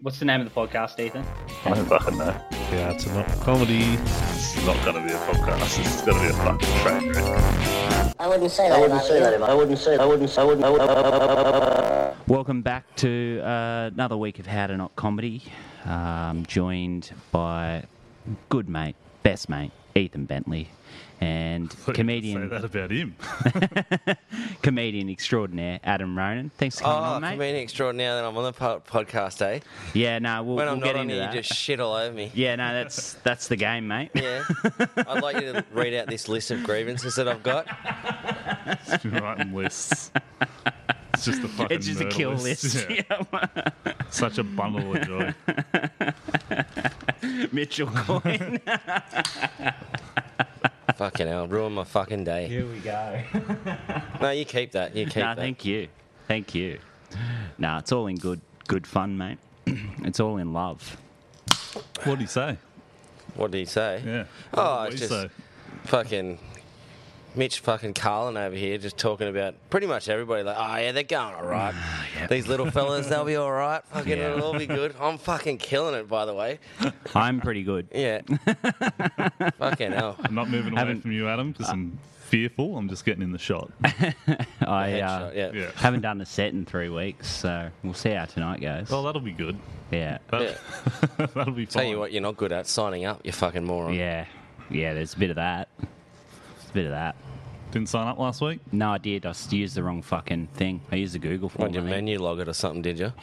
What's the name of the podcast, Ethan? I don't fucking know. Yeah, it's not comedy. It's not going to be a podcast. It's going to be a fucking train wreck. I wouldn't say that. Welcome back to another week of How to Not Comedy. Joined by good mate, best mate, Ethan Bentley, and comedian. Say that about him. Comedian extraordinaire, Adam Ronan. Thanks for coming on, mate. Comedian extraordinaire, then I'm on the podcast, eh? Yeah, no, When I'm we'll get not on into here, that. you just shit all over me. Yeah, no, that's the game, mate. Yeah. I'd like you to read out this list of grievances that I've got. It's been writing lists. It's just a fucking It's just a murder kill list. Yeah. Such a bundle of joy. Mitchell Coyne. Fucking hell, ruined my fucking day. Here we go. No, you keep that. You keep No, that. thank you. Thank you. No, it's all in good fun, mate. It's all in love. What do you say? What did he say? Yeah. Oh, What it's do you just say? fucking Mitch fucking Carlin over here just talking about pretty much everybody. Like, oh, yeah, they're going all right. These little fellas, they'll be all right. Fucking, Yeah. it'll all be good. I'm fucking killing it, by the way. I'm pretty good. Yeah. Fucking hell. I'm not moving away Haven't- from you, Adam, because I'm fearful. I'm just getting in the shot. I Headshot, yeah. Yeah. haven't done a set in 3 weeks, so we'll see how tonight goes. Well, that'll be good. Yeah. That, that'll be fine. Tell you what, you're not good at signing up, you fucking moron. Yeah. Yeah, there's a bit of that. There's a bit of that. Didn't sign up last week? No, I did. I just used the wrong fucking thing. I used the Google form. On your I think. menu log it or something, did you?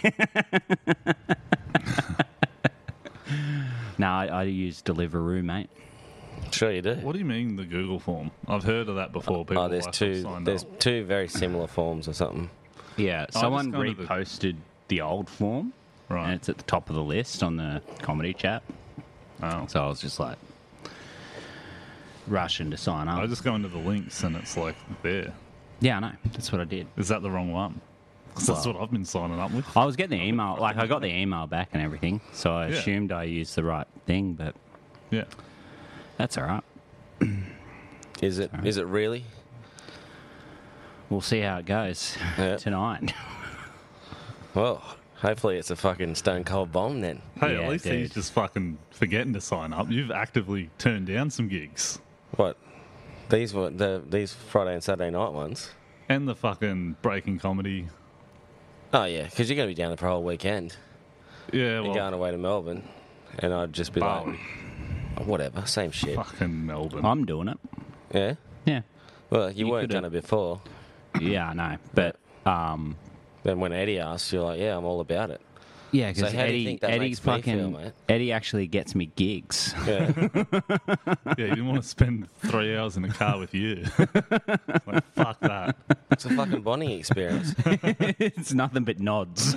No, I used Deliveroo, mate. Sure you do. What do you mean, the Google form? I've heard of that before. People Oh, there's like two. have signed There's up. two very similar forms or something. Yeah, just someone go to the- reposted the old form, Right. and it's at the top of the list on the comedy chat. Oh. So I was just like rushing to sign up. I just go into the links and it's like there. Yeah, I know. That's what I did. Is that the wrong one? 'Cause that's Well- what I've been signing up with. I was getting the email, like I got the email back and everything, so I Yeah. assumed I used the right thing, but Yeah. that's all right. Is it? Is it really? We'll see how it goes Yeah. tonight. Well, hopefully it's a fucking stone cold bomb then. Hey, Yeah, at least he's dude. just fucking forgetting to sign up. You've actively turned down some gigs. What? These were these Friday and Saturday night ones. And the fucking breaking comedy. Oh yeah, because you're going to be down there for a whole weekend. Yeah, You're well, going away to Melbourne, and I'd just be Bali. like, oh, whatever, same shit. fucking Melbourne. I'm doing it. Yeah. Yeah. Well, you weren't could've- going to before. Yeah, I know. But Then when Eddie asked, you're like, yeah, I'm all about it. yeah, because So how do you Eddie, think that Eddie's makes me fucking feel, mate? Eddie actually gets me gigs. Yeah. Yeah, you didn't want to spend 3 hours in a car with you. Like, fuck that. It's a fucking bonding experience. It's nothing but nods.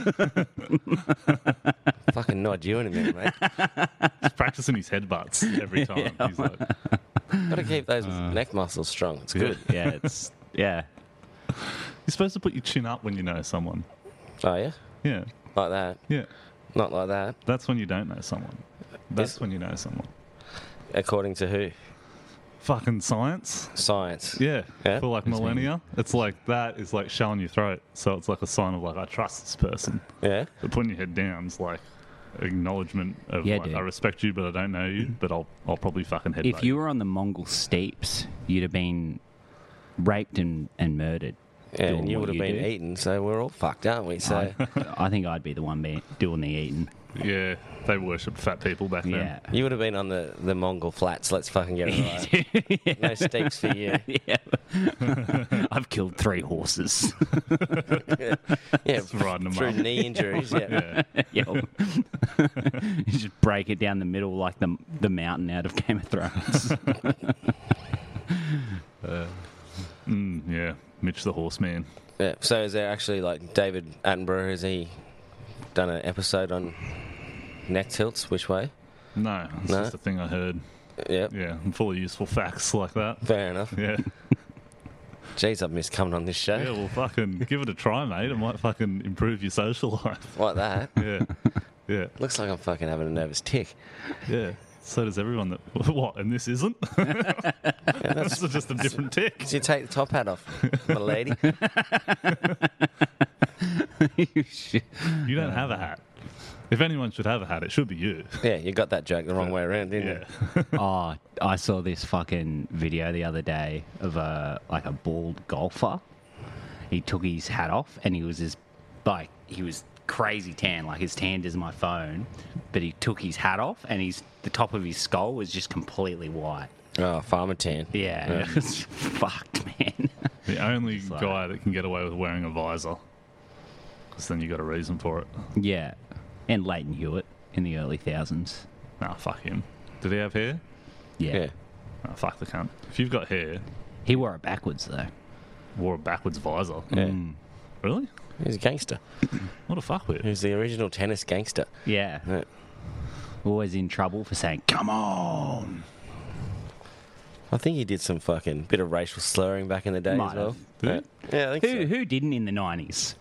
Fucking nod you in a minute, mate. He's practicing his headbutts every time. He's like, Got to keep those neck muscles strong. It's good. Yeah, yeah. you're supposed to put your chin up when you know someone. Oh yeah, Yeah, like that. yeah. Not like that. That's when you don't know someone. That's Is- when you know someone. According to who? Fucking science. Science. Yeah. Yeah? For like millennia, it's like that is like showing your throat. So it's like a sign of like, I trust this person. Yeah. But putting your head down is like acknowledgement of Yeah, like, dude. I respect you, but I don't know you. But I'll probably fucking headbutt If you were on the Mongol steppes, you'd have been raped and murdered. Yeah, doing and you what would have been do. eaten, so we're all fucked, aren't we? So I think I'd be the one doing the eating. Yeah, they worshipped fat people back then. Yeah. you would have been on the Mongol flats. Let's fucking get it right. No steaks for you. Yeah. I've killed 3 horses. Yeah, riding them through up. knee injuries. Yeah. Yeah. You just break it down the middle like the mountain out of Game of Thrones. Yeah, Mitch the Horseman. Yeah. So is there actually like David Attenborough? Has he done an episode on neck tilts? Which way? No, it's No? just a thing I heard. Yeah. Yeah, I'm full of useful facts like that. Fair enough. Yeah. Jeez, I've missed coming on this show. Yeah, well, fucking give it a try, mate. It might fucking improve your social life. Like that. Yeah. Yeah. Looks like I'm fucking having a nervous tick. Yeah. So does everyone that. What? And this isn't? This is just a different tick. Did you take the top hat off, my lady? You should- You don't have a hat. If anyone should have a hat, it should be you. Yeah, you got that joke the wrong way around, didn't you? Yeah. Oh, I saw this fucking video the other day of a bald golfer. He took his hat off and he was crazy tan, like as tanned as my phone. But he took his hat off and the top of his skull was just completely white. Oh, farmer tan. Yeah, it was fucked, man. The only It's like- guy that can get away with wearing a visor. Because then you got a reason for it. Yeah, and Leighton Hewitt in the early thousands. Nah, fuck him. Did he have hair? Yeah. Yeah. Nah, fuck the cunt. If you've got hair, He wore it backwards though. wore a backwards visor. Yeah. Really? He's a gangster. What a fuckwit. He's the original tennis gangster. Yeah. Yeah. Always in trouble for saying, "Come on." I think he did some fucking bit of racial slurring back in the day Might as well. have. Did Yeah, I think Who didn't in the 90s?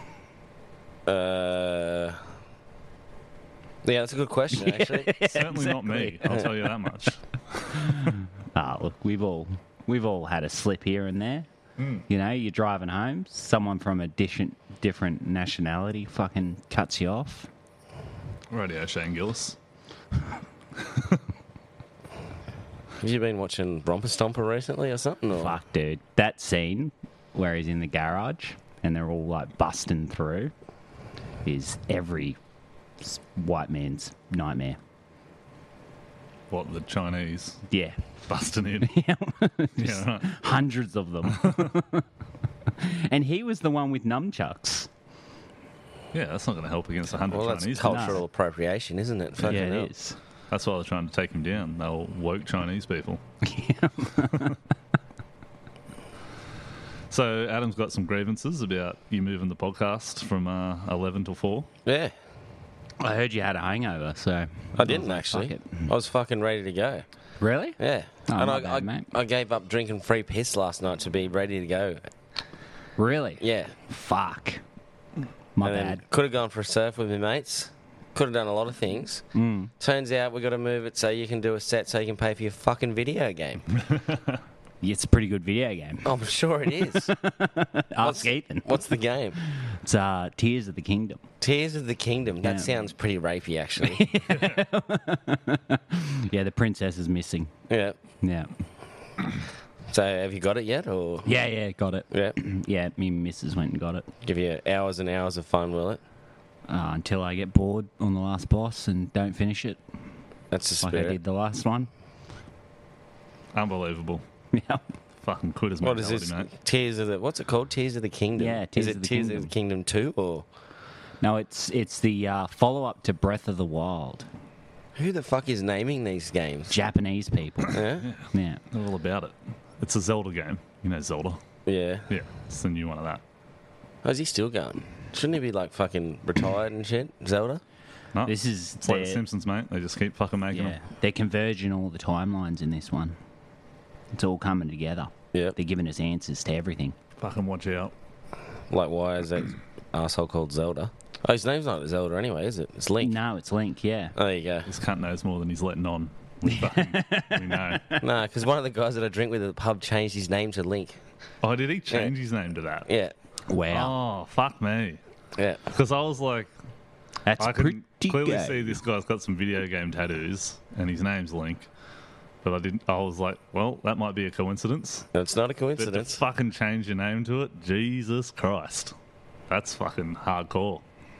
so. Yeah, that's a good question, actually. Certainly not me. I'll tell you that much. Look, we've all had a slip here and there. You know, you're driving home, someone from a different nationality fucking cuts you off. Radio Shane Gillis. Have you been watching Romper Stomper recently or something? Or? Fuck, dude. That scene where he's in the garage and they're all like busting through is every white man's nightmare. What, the Chinese Yeah. busting in? Yeah, Yeah, right. hundreds of them. And he was the one with nunchucks. Yeah, that's not going to help against 100 Well, that's Chinese. cultural No. appropriation, isn't it? Fucking Yeah, hell. it is. That's why they're trying to take him down. They'll woke Chinese people. So Adam's got some grievances about you moving the podcast from 11 till 4. Yeah, I heard you had a hangover, so I didn't was like, actually. fuck it. I was fucking ready to go. Really? Yeah. Oh, and my bad, mate. I gave up drinking free piss last night to be ready to go. Really? Yeah. Fuck. My and bad. then could have gone for a surf with my mates. Could have done a lot of things. Turns out we got to move it so you can do a set so you can pay for your fucking video game. It's a pretty good video game. I'm sure it is. Ask Ethan. What's the game? It's Tears of the Kingdom. Tears of the Kingdom. That Yeah. sounds pretty rapey, actually. Yeah, the princess is missing. Yeah. Yeah. So have you got it yet, or Yeah, got it. yeah? Yeah, me and Mrs. went and got it. Give you hours and hours of fun, will it? Until I get bored on the last boss and don't finish it That's the like I spirit. did the last one. Unbelievable. Yeah. Fucking quit his What is mentality, this? mate. Tears of the What's it called? Tears of the Kingdom. Yeah, Tears is it of the Tears Kingdom. of the Kingdom 2 or No, it's the follow-up to Breath of the Wild. who the fuck is naming these games? Japanese people. Yeah. Yeah. They're all about it. It's a Zelda game. You know Zelda? Yeah. Yeah, it's the new one of that. Oh, is he still going? Shouldn't he be like fucking retired and shit? Zelda? No, This is it's like The their- Simpsons, mate. They just keep fucking making Yeah, they're converging all the timelines in this one. It's all coming together. Yeah. They're giving us answers to everything. them. Fucking watch out. Like, why is that asshole called Zelda? Oh, his name's not Zelda anyway, is it? It's Link. No, it's Link, yeah. Oh, there you go. This cunt knows more than he's letting on. We know. Nah, because one of the guys that I drink with at the pub changed his name to Link. Oh, did he change his name to that? Yeah. Wow. Oh, fuck me. Yeah. Because I was like, That's I pretty can clearly good. see this guy's got some video game tattoos, and his name's Link. But I didn't. I was like, well, that might be a coincidence. It's not a But to coincidence. fucking change your name to it, Jesus Christ, that's fucking hardcore.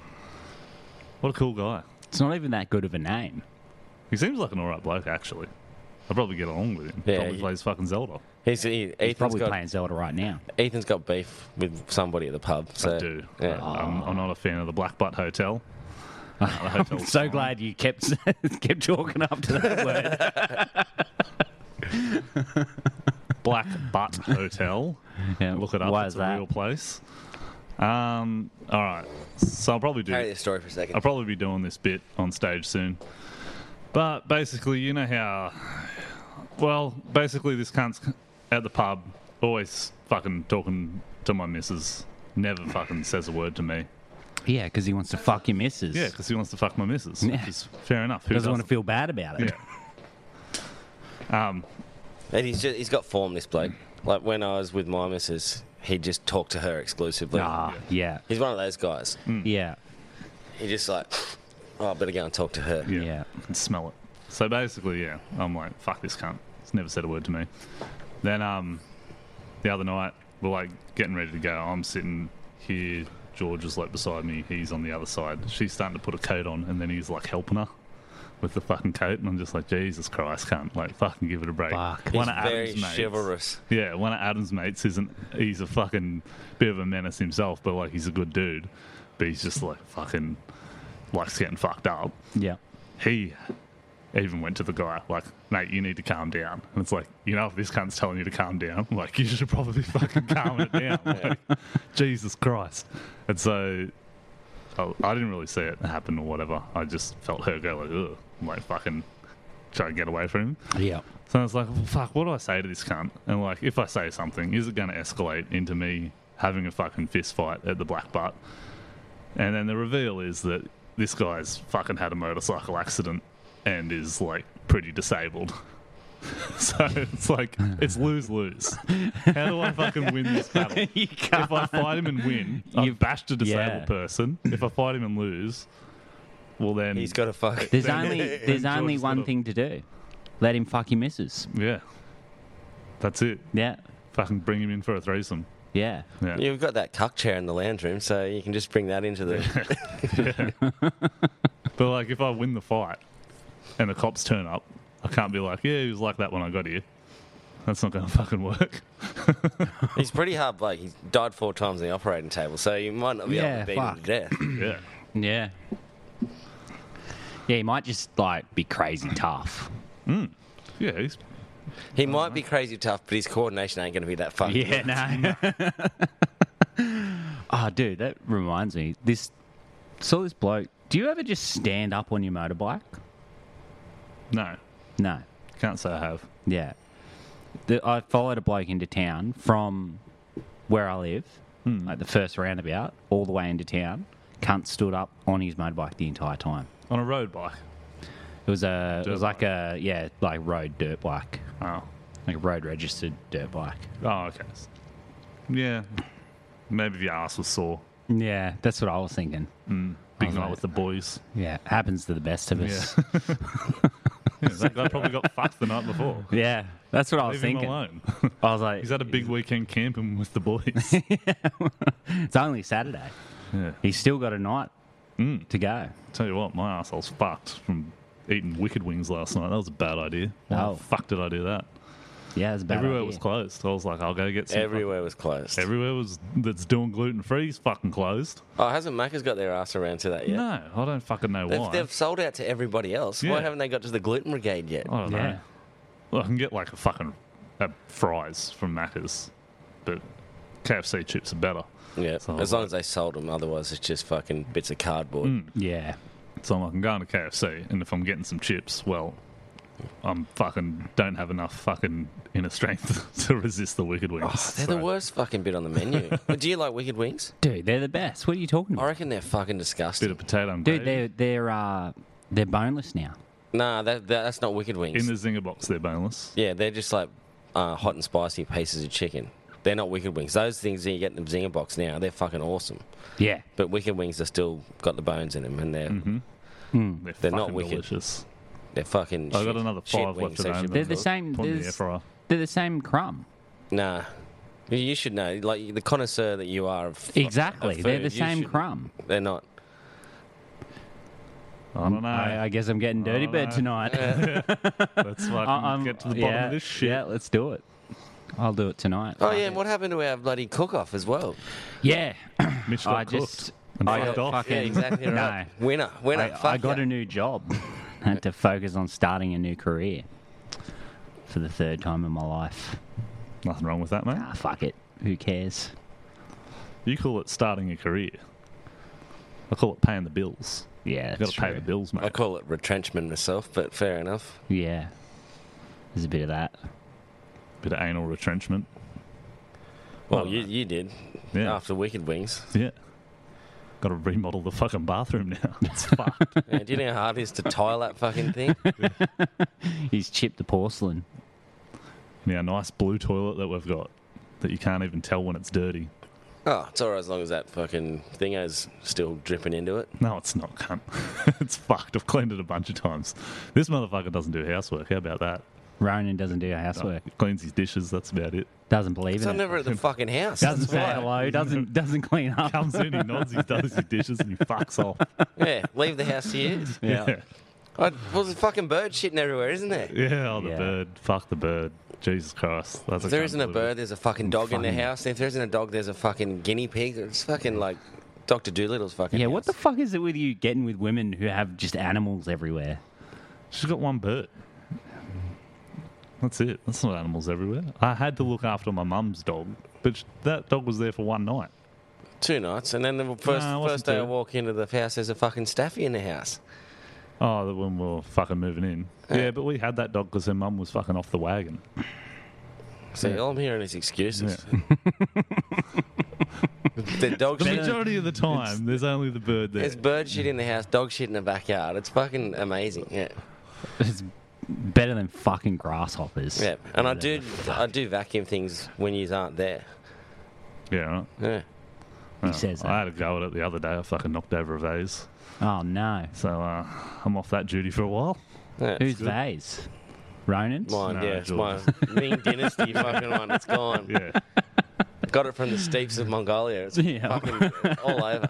What a cool guy. It's not even that good of a name. He seems like an alright bloke, actually. I'd probably get along with him. Yeah, Probably he- plays fucking Zelda. He's Ethan's probably got playing Zelda right now. Ethan's got beef with somebody at the pub. So, I do. Yeah. I'm not a fan of the Black Butt Hotel. The hotel's So fine. glad you kept kept talking up to that word. Black Butt Hotel. Yeah, Look it up. Why It's is a that? real place. All right. So I'll probably do. Carry the story for a second. I'll probably be doing this bit on stage soon. But basically, you know how... Well, basically, this cunt's at the pub, always fucking talking to my missus, never fucking says a word to me. Yeah, because he wants to fuck your missus. Yeah, because he wants to fuck my missus, Yeah. which is fair enough. Who doesn't want to doesn't? feel bad about it. Yeah. And he's got form, this bloke. Like, when I was with my missus, he'd just talk to her exclusively. Ah, yeah. He's one of those guys. Yeah. He just like... Oh, I better go and talk to her. Yeah. I can smell it. So basically, yeah, I'm like, fuck this cunt. He's never said a word to me. Then the other night, we're like getting ready to go. I'm sitting here. George is like beside me. He's on the other side. She's starting to put a coat on, and then he's like helping her with the fucking coat. And I'm just like, Jesus Christ, cunt. Like, fucking give it a break. Fuck. He's very chivalrous. Yeah, one of Adam's mates he's a fucking bit of a menace himself, but like he's a good dude. But he's just like fucking likes getting fucked up. Yeah. He even went to the guy, like, mate, you need to calm down. And it's like, you know, if this cunt's telling you to calm down, like, you should probably fucking calm it down. Like, Jesus Christ. And so I didn't really see it happen or whatever. I just felt her go like, ugh, like fucking try to get away from him. Yeah. So I was like, well, fuck, what do I say to this cunt? And like, if I say something, is it going to escalate into me having a fucking fist fight at the Black Butt? And then the reveal is that this guy's fucking had a motorcycle accident and is like pretty disabled. So it's like, it's lose-lose. How do I fucking win this battle? You can't. If I fight him and win, I've bashed a disabled person. If I fight him and lose, well then... He's got to fuck. There's only George's one gotta- thing to do. Let him fuck your missus. Yeah. That's it. Yeah. Fucking bring him in for a threesome. Yeah. Yeah. You've got that cuck chair in the lounge room, so you can just bring that into the... But like, if I win the fight and the cops turn up, I can't be like, yeah, he was like that when I got here. That's not going to fucking work. He's pretty hard bloke. He's died 4 times on the operating table, so you might not be able to beat him to death. Yeah. Yeah. Yeah, he might just like be crazy tough. Yeah, he's... He might be crazy tough, but his coordination ain't going to be that fucking good. Yeah, no. Oh, dude, that reminds me. Saw this bloke. Do you ever just stand up on your motorbike? No. No. Can't say I have. Yeah. I followed a bloke into town from where I live, like the first roundabout, all the way into town. Cunt stood up on his motorbike the entire time. On a road bike. It was like a road dirt bike, Oh. like a road registered dirt bike. Oh, okay. Yeah. Maybe if your ass was sore. Yeah, that's what I was thinking. Big was night like- with the boys. Yeah, happens to the best of us. Yeah. Yeah, that guy probably got fucked the night before. Yeah, that's what I was Leave him thinking. alone. I was like, He's had a big weekend camping with the boys. it's only Saturday. Yeah. He's still got a night to go. Tell you what, my asshole's fucked from eating wicked wings last night. That was a bad idea. Why Oh. the fuck did I do that? Yeah, it's a bad Everywhere idea. was closed. I was like, I'll go get some. Everywhere was closed. Everywhere was that's doing gluten free is fucking closed. Oh, hasn't Macca's got their ass around to that yet? No, I don't fucking know why. They've sold out to everybody else. Yeah. Why haven't they got to the gluten brigade yet? I don't know. Yeah. Well, I can get like a fucking fries from Macca's, but KFC chips are better. Yeah, So as long as they sold them. Otherwise, it's just fucking bits of cardboard. Yeah. So I can go into KFC, and if I'm getting some chips, well, I'm fucking don't have enough fucking inner strength to resist the wicked wings. Oh, they're the worst fucking bit on the menu. Do you like wicked wings? Dude, they're the best. What are you talking I about? reckon they're fucking Bit disgusting. of potato and Dude, gravy. they're boneless now. Nah, that's not wicked wings. In the zinger box, they're boneless. Yeah, they're just like hot and spicy pieces of chicken. They're not wicked wings. Those things that you get in the zinger box now, they're fucking awesome. Yeah. But wicked wings are still got the bones in them, and They're They're not fucking wicked. delicious. they're fucking. I got shit- another shit 5 wings, left at they home. should be They're the called. same. Put in the air There's, fryer. they're the same crumb. Nah, you should know. Like the connoisseur that you are. Exactly. of They're food, the you same should- crumb. They're not. I don't know. I guess I'm getting dirty bird know. tonight. Let's fucking get to the bottom of this shit. Yeah, let's do it. I'll do it tonight. Oh yeah, and what happened to our bloody cook-off as well? Yeah. Mitch got I cooked just and I fucked got off. fucking Yeah, exactly right. No. Winner. I got a new job. Had to focus on starting a new career for the third time in my life. Nothing wrong with that, mate. Ah, fuck it. Who cares? You call it starting a career. I call it paying the bills. Yeah, You've got that's to pay true. the bills, I mate. call it retrenchment myself, but fair enough. Yeah. There's a bit of that. Bit of anal retrenchment. Well, Oh, you did Yeah. after Wicked Wings. Yeah. Got to remodel the fucking bathroom now. It's fucked. Yeah, do you know how hard it is to tile that fucking thing? He's chipped the porcelain. Yeah, nice blue toilet that we've got that you can't even tell when it's dirty. Oh, it's alright as long as that fucking thingo's still dripping into it. No, it's not, cunt. It's fucked. I've cleaned it a bunch of times. This motherfucker doesn't do housework. How about that? Ronan doesn't do housework. Cleans his dishes. That's about it. Doesn't believe So in I'm it. never at the fucking house. Doesn't That's say why. hello. Doesn't clean up. Comes in, he nods, he does his dishes, and he fucks off. Yeah, leave the house to you. Yeah. Well, there's a fucking bird shitting everywhere, isn't there? Yeah, oh, the Yeah. bird. Fuck the bird. Jesus Christ. That's If there isn't a bird, there's a fucking dog in the Funny. house. If there isn't a dog, there's a fucking guinea pig. It's fucking like Dr. Doolittle's fucking Yeah, house. what the fuck is it with you getting with women who have just animals everywhere? She's got one bird. That's it. That's not animals everywhere. I had to look after my mum's dog, but that dog was there for one night. 2 nights, and then the first No, it wasn't day I 2. walk into the house, there's a fucking staffy in the house. Oh, the when we were fucking moving in. Yeah, but we had that dog because her mum was fucking off the wagon. See, all I'm hearing is excuses. The dog The shit. majority of the time, there's only the bird there. There's bird shit in the house, dog shit in the backyard. It's fucking amazing. Yeah, It's better than fucking grasshoppers. yeah. And I do vacuum things when you aren't there. Yeah, right. Yeah. He says I that. had a go at it the other day. I fucking knocked over a vase. Oh no. So I'm off that duty for a while. Yeah. Who's vase? Ronan's? Mine, No, yeah, it's my George's. Ming Dynasty fucking one. It's gone. Yeah. Got it from the steeps of Mongolia. It's Yeah. fucking all over.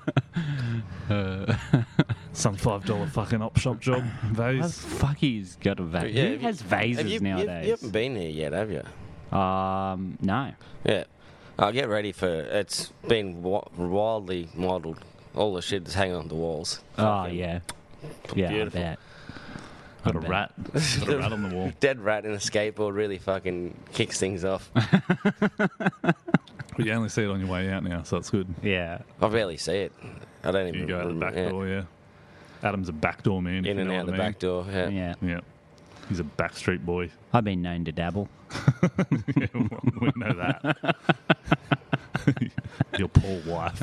Some $5 fucking op shop job What the vase. fuck he's got a vase? Who has vases nowadays? You haven't been here yet, have you? No. Yeah. I'll get ready for it. It's been wildly modelled. All the shit that's hanging on the walls. Oh Fucking yeah. Yeah, beautiful. I bet. Got a bet. rat. Got a rat on the wall. Dead rat in a skateboard really fucking kicks things off. But you only see it on your way out now, so it's good. Yeah. I barely see it. I don't even You go out the back yeah. door, yeah. Adam's a backdoor man. if In you and know out what the I mean. back door. Yeah. Yeah. Yeah. He's a backstreet boy. I've been known to dabble. Yeah, well, we know that. Your poor wife.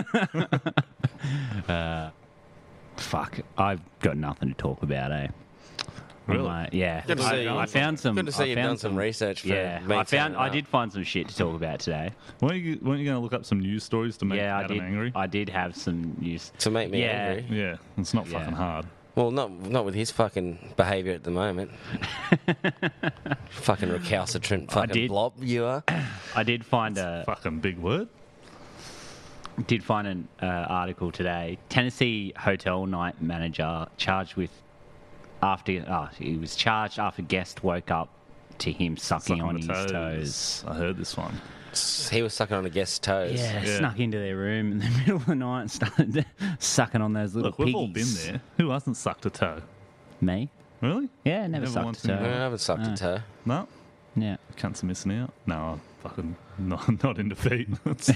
Fuck. I've got nothing to talk about, eh? Really? Yeah. Good to see you. I found some. Good to see I you've found done some research for Yeah. me. I did find some shit to talk about today. Weren't you going to look up some news stories to make Yeah, I Adam did. angry? I did have some news. To make me Yeah. angry. Yeah, it's not Yeah. fucking hard. Well, not with his fucking behaviour at the moment. Fucking recalcitrant fucking did. blob you are. I did find an Fucking big word. article today. Tennessee hotel night manager charged with he was charged after guest woke up to him sucking Sucking on the his toes. I heard this one. He was sucking on a guest's toes. Yeah, Yeah. snuck into their room in the middle of the night and started sucking on those little Look, we've piggies. all been there. Who hasn't sucked a toe? Me? Really? Yeah, never Never sucked once a in toe. your I haven't sucked a toe. No? Yeah. Cunts are missing out? No, I'm fucking not in defeat. That's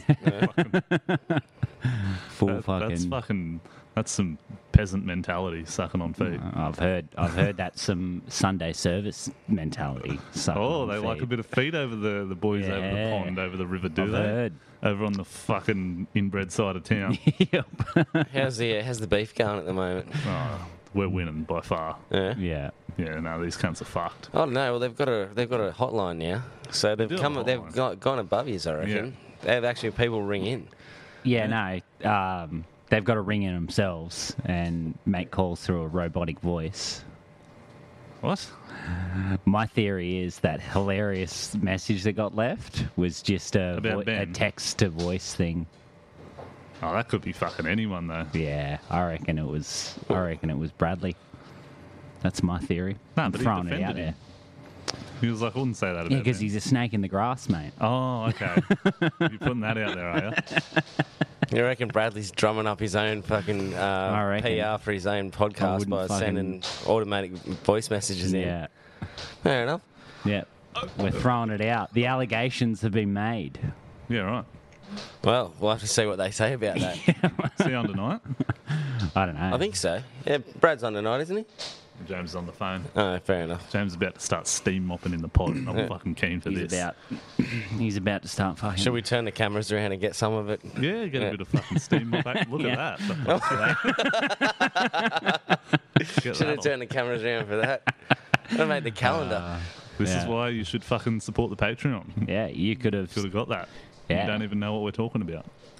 Full fucking. That's some peasant mentality, sucking on feet. I've heard that's some Sunday service mentality. sucking Oh, on they like a feet. bit of feet over the boys over the Yeah. pond, over the river, do I've they? heard. Over on the fucking inbred side of town. Yep. How's the beef going at the moment? Oh, we're winning by far. Yeah. Yeah. Yeah, no, these cunts are fucked. I don't know. Well, they've got a hotline now, so they've do have a they've hotline. gone above you. I reckon. They have actually people ring in. Yeah, no. They've got to ring in themselves and make calls through a robotic voice. What? My theory is that hilarious message that got left was just a About Ben? text to voice thing. Oh, that could be fucking anyone though. Yeah, I reckon it was Bradley. That's my theory. Nah, I'm but he throwing it defended out there. him. He was like, I wouldn't say that about Yeah, because Ben. he's a snake in the grass, mate. Oh, okay. You're putting that out there, are you? You reckon Bradley's drumming up his own fucking I reckon. PR for his own podcast wouldn't by fucking- sending automatic voice messages in? Yeah, Fair enough. yeah. We're throwing it out. The allegations have been made. Yeah, right. Well, we'll have to see what they say about that. See you on tonight. I don't know. I think so. Yeah, Brad's on tonight, isn't he? James is on the phone. Oh, fair enough. James is about to start steam mopping in the pod, and I'm fucking keen for he's this. he's about to start fucking. Should we turn the cameras around and get some of it? Yeah, get a Yeah. bit of fucking steam mop. Look Yeah. at that. Get Should that have on. turned the cameras around for that. I made the calendar. This is Yeah. why you should fucking support the Patreon. Yeah, you could have. Could have got that. Yeah. You don't even know what we're talking about.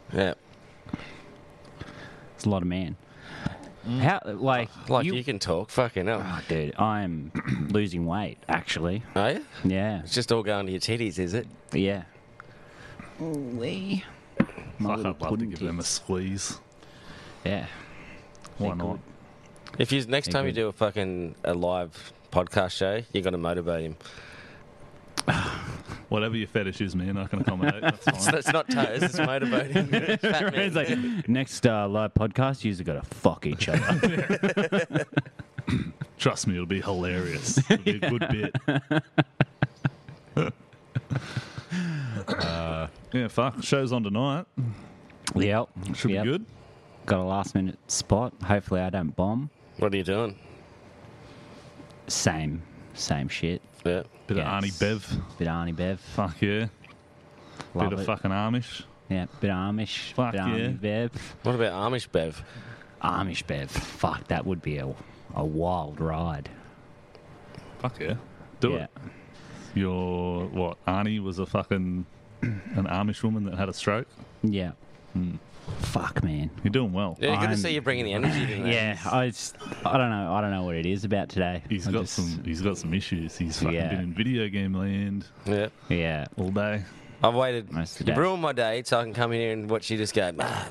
It's a lot of man. How like you can talk, fucking hell. Oh, dude, I'm losing weight actually. Are you? Yeah, It's just all going to your titties, is it? yeah. Wee. Fuck, I'd love to give them a squeeze. Yeah. Why They're not? If you next time you good. do a live podcast show, you got to motivate him. Whatever your fetish is, man, I can accommodate. That's So fine. it's not toes, it's motivating. Fat man. It's like next live podcast, you've got to fuck each other. Trust me, it'll be hilarious. It'll be a good bit. Yeah, fuck. Show's on tonight. Yep. Should Yep. be good. Got a last minute spot. Hopefully, I don't bomb. What are you doing? Same shit. Yeah. Bit Yes. of Arnie Bev. Bit of Arnie Bev. Fuck yeah. Love Bit of it. fucking Amish. Yeah, bit of Amish. Fuck bit of yeah. Arnie Bev. What about Amish Bev? Amish Bev. Fuck, that would be a wild ride. Fuck yeah. Do yeah. it. Your, what, Arnie was a fucking, an Amish woman that had a stroke? Yeah. Fuck, man. You're doing well. Yeah, good to I'm- see you bringing the energy to that. Yeah, I don't know what it is about today. He's I got just- some issues. He's fucking Yeah. been in video game land Yeah. Yeah. all day. I've waited. Most of the You day. ruined my day so I can come in here and watch you just go.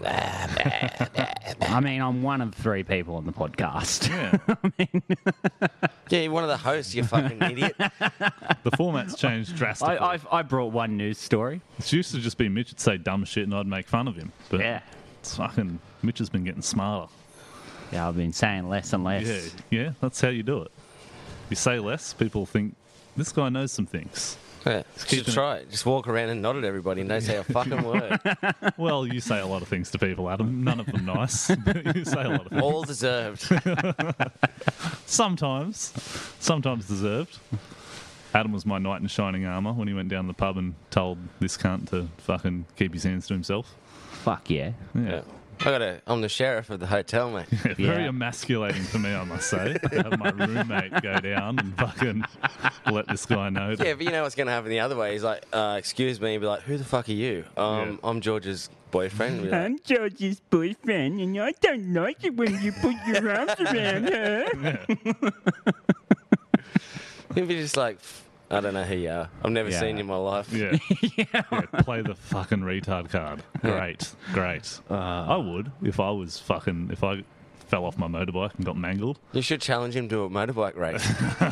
I mean, I'm one of 3 people on the podcast. Yeah. Yeah, you're one of the hosts, you fucking idiot. The format's changed drastically. I brought one news story. It used to just be Mitch would say dumb shit and I'd make fun of him. But Yeah. it's fucking, Mitch has been getting smarter. Yeah, I've been saying less and less. Yeah, that's how you do it. You say less, people think, this guy knows some things. Yeah, just try it. Just walk around and nod at everybody and don't say a fucking word. Well, you say a lot of things to people, Adam. None of them nice. But you say a lot of things. All deserved. Sometimes deserved. Adam was my knight in shining armour when he went down the pub and told this cunt to fucking keep his hands to himself. Fuck yeah. Yeah. I'm the sheriff of the hotel, mate. Very Yeah. emasculating for me, I must say, to have my roommate go down and fucking let this guy know. That, Yeah, but you know what's going to happen the other way. He's like, excuse me. He'd be like, who the fuck are you? Yeah. I'm George's boyfriend. We'd be like, I'm George's boyfriend, and I don't like it when you put your arms around her. he'd be just like, I don't know who you are. I've never Yeah. seen you in my life. yeah. Yeah, play the fucking retard card. Great. I would if I fell off my motorbike and got mangled. You should challenge him to a motorbike race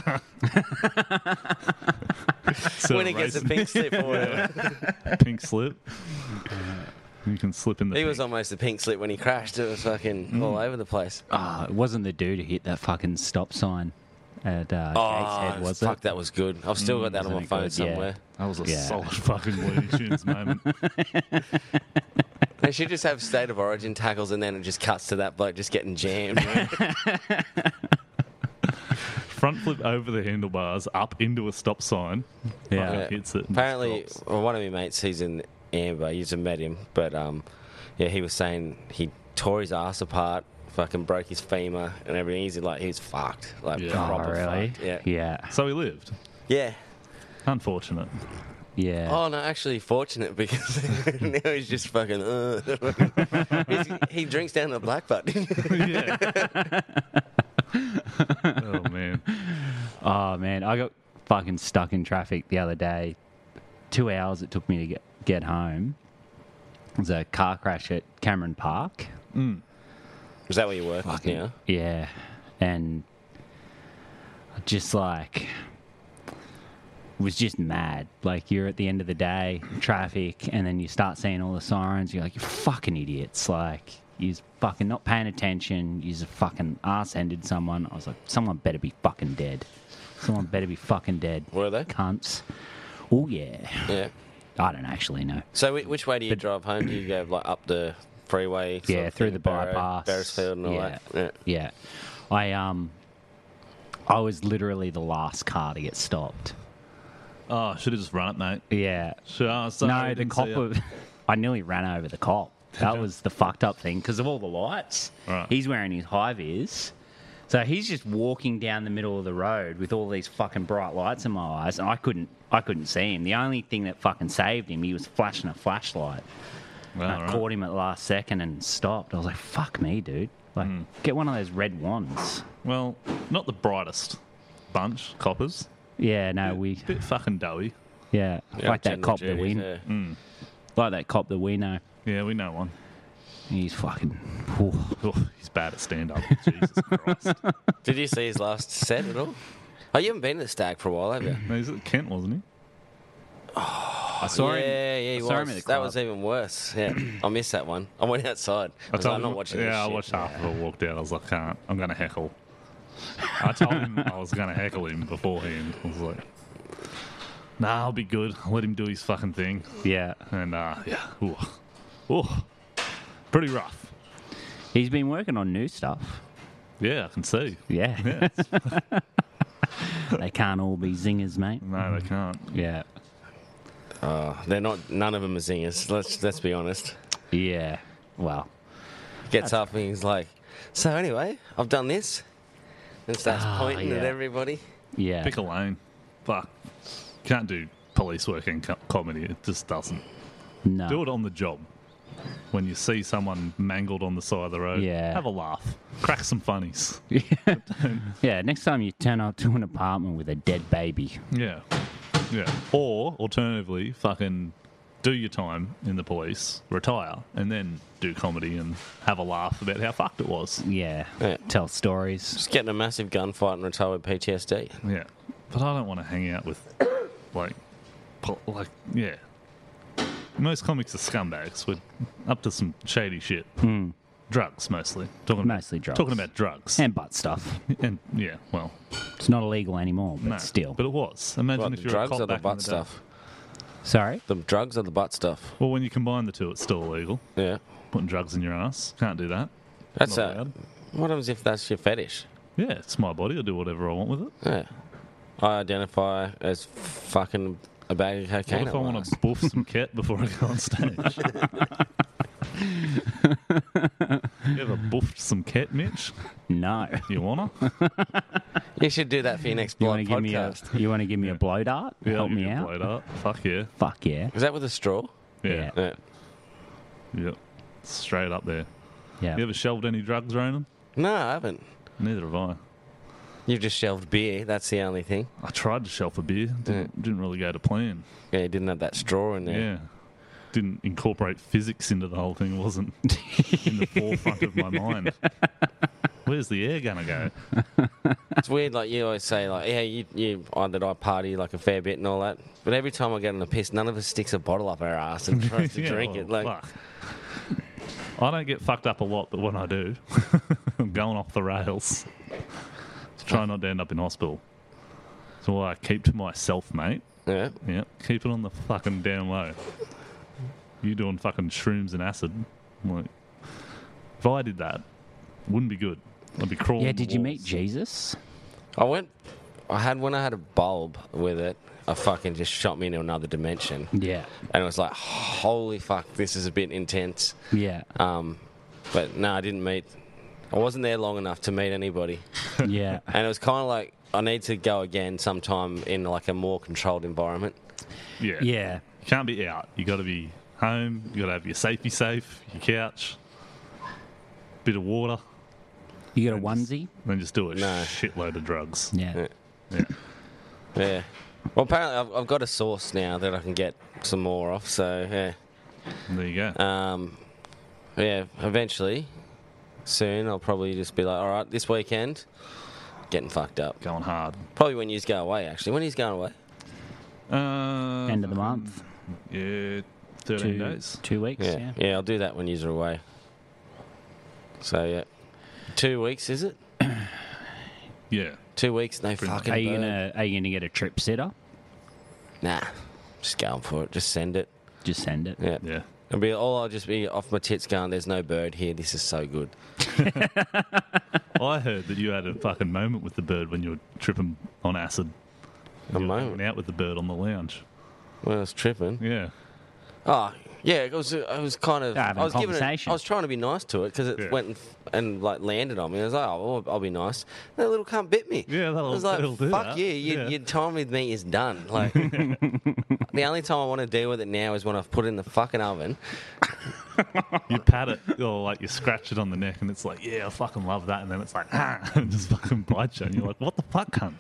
So when he gets a pink slip or whatever. pink slip. You can slip in the He pink. was almost a pink slip when he crashed. It was fucking all over the place. It wasn't the dude who hit that fucking stop sign at Gateshead, was fuck, it? that was good. I've still got that on my Isn't it phone good? Yeah. somewhere. That was a Yeah. solid fucking Looney Tunes moment. They should just have State of Origin tackles and then it just cuts to that bloke just getting jammed. Front flip over the handlebars, up into a stop sign. Yeah. Fucking hits it. and Apparently, stops. well, one of my mates, he's in Amber. You just met him, but yeah, he was saying he tore his ass apart, fucking broke his femur and everything. He was fucked, like Yeah. proper really? fucked. Yeah, Yeah. So he lived. yeah. Unfortunate. Yeah. Oh no, actually fortunate because now he's just fucking. He drinks down the black butt. Yeah. Oh man. Oh man, I got fucking stuck in traffic the other day. 2 hours it took me to get home. It was a car crash at Cameron Park. Is that where you work? Yeah. Yeah, and I just like was just mad. Like you're at the end of the day, traffic, and then you start seeing all the sirens. You're like, you fucking idiots! Like you're fucking not paying attention. You're fucking arse-ended someone. I was like, someone better be fucking dead. Someone better be fucking dead. Were they? Cunts. Oh yeah. Yeah. I don't actually know. So which way do you drive home? Do you go like up the freeway? sort Yeah, of through thing, the Barrow- bypass. Beresfield and all Yeah. that? Yeah. Yeah. I was literally the last car to get stopped. Oh, should have just run it, mate. Yeah. Sure. Sorry, No, the didn't cop. see ya. I nearly ran over the cop. That was the fucked up thing because of all the lights. Right. He's wearing his high vis, so he's just walking down the middle of the road with all these fucking bright lights in my eyes, and I couldn't see him. The only thing that fucking saved him, he was flashing a flashlight. Well, I right. caught him at the last second and stopped. I was like, fuck me, dude. Like, get one of those red wands. Well, not the brightest bunch, coppers. Yeah, no, Bit fucking doughy. yeah, like that General cop that we, duties, yeah. like that cop that we know. Yeah, we know one. He's fucking, whew. Oh, he's bad at stand-up. Jesus Christ. Did you see his last set at all? Oh, you haven't been to the Stag for a while, have you? No, he's at Kent, wasn't he? I saw him. Yeah, he I saw him was. at the That club. was even worse. Yeah, I missed that one. I went outside. I was like, I'm not watching this Yeah, I shit. watched half of it, walked out. I was like, can't. I'm going to heckle. I told him I was going to heckle him beforehand. I was like, nah, I'll be good. I'll let him do his fucking thing. Yeah, And, yeah. Ooh. Pretty rough. he's been working on new stuff. Yeah, I can see. Yeah, Yeah. they can't all be zingers, mate. No, they can't. Yeah, They're not. None of them are singers. Let's be honest. yeah. Well, Gets up and he's like, so anyway, I've done this, and starts pointing at yeah. everybody. yeah, Pick a lane. Fuck. Can't do police work and comedy. It just doesn't. no. Do it on the job. When you see someone mangled on the side of the road, Yeah. have a laugh. Crack some funnies. Yeah, next time you turn up to an apartment with a dead baby. Yeah. Yeah. Or, alternatively, fucking do your time in the police, retire, and then do comedy and have a laugh about how fucked it was. Yeah, Yeah. tell stories. Just getting a massive gunfight and retire with PTSD. Yeah. But I don't want to hang out with, yeah. Most comics are scumbags. We're up to some shady shit. Drugs, mostly. Mostly drugs. Talking about drugs. And butt stuff. And, yeah, well, It's not illegal anymore, but no. still. But it was. Imagine What, if the you're a drugs cop or the back in butt day. stuff? Sorry? The drugs or the butt stuff? Well, when you combine the two, it's still illegal. Yeah. Putting drugs in your ass. Can't do that. That's Not allowed. what happens if that's your fetish? Yeah, it's my body. I'll do whatever I want with it. Yeah. I identify as fucking a bag of cocaine. What if I at want last. to boof some cat before I go on stage? You ever boofed some cat, Mitch? No. You wanna? You should do that for your next You blog want to give me podcast. you want to give me a blow dart? Yeah, Help I'll me give you a out. blade up. Fuck yeah. Fuck yeah. Is that with a straw? Yeah. Yeah. Yeah. Yep. Straight up there. Yeah. You ever shelved any drugs, Ronan? No, I haven't. Neither have I. You've just shelved beer. That's the only thing. I tried to shelf a beer. Didn't really go to plan. Yeah, you didn't have that straw in there. Yeah. Didn't incorporate physics into the whole thing. It wasn't in the forefront of my mind. Where's the air gonna go? It's weird, like you always say, like, yeah, that I party like a fair bit and all that. But every time I get on the piss, none of us sticks a bottle up our ass and tries to Yeah, drink well, it. Like, fuck. I don't get fucked up a lot, but when I do, I'm going off the rails. Try not to end up in hospital. So I keep to myself, mate. yeah, Yeah, keep it on the fucking down low. You doing fucking shrooms and acid? Like, if I did that, wouldn't be good. I'd be crawling. Yeah, the did you meet walls. Jesus? when I had a bulb with it, I fucking just shot me into another dimension, Yeah. and it was like, holy fuck, this is a bit intense. Yeah. But no, I wasn't there long enough to meet anybody, Yeah. and it was kind of like I need to go again sometime in like a more controlled environment. Yeah. Yeah. You can't be out. You got to be home. You got to have your safety safe, your couch, bit of water, You got a onesie? then just do a No. shitload of drugs. Yeah. Yeah. Yeah. Well, apparently I've got a source now that I can get some more off. So yeah. There you go. Yeah, eventually, soon, I'll probably just be like, all right, this weekend, getting fucked up. Going hard. Probably when you go away, actually. When he's going away? End of the month. Yeah, 13 days. 2 weeks. Yeah. Yeah. Yeah, I'll do that when you're away. So, yeah. 2 weeks, is it? Yeah. 2 weeks, no Pretty fucking Are you bird. gonna get a trip sitter? Nah, just going for it. Just send it. Just send it. Yeah. Yeah. I'll just be off my tits going, there's no bird here. This is so good. I heard that you had a fucking moment with the bird when you were tripping on acid. A You were moment? hanging out with the bird on the lounge. When I was tripping. Yeah. Oh, Yeah, it was kind of. Having I was a giving it. conversation. I was trying to be nice to it because it Yeah. went and like landed on me. I was like, oh, well, I'll be nice. And the little cunt bit me. Yeah, I was like, that'll do fuck that. you. Yeah. Your time with me is done. Like, the only time I want to deal with it now is when I've put it in the fucking oven. You pat it or like you scratch it on the neck, and it's like, yeah, I fucking love that, and then it's like, and just fucking bites you, and you're like, what the fuck, cunt?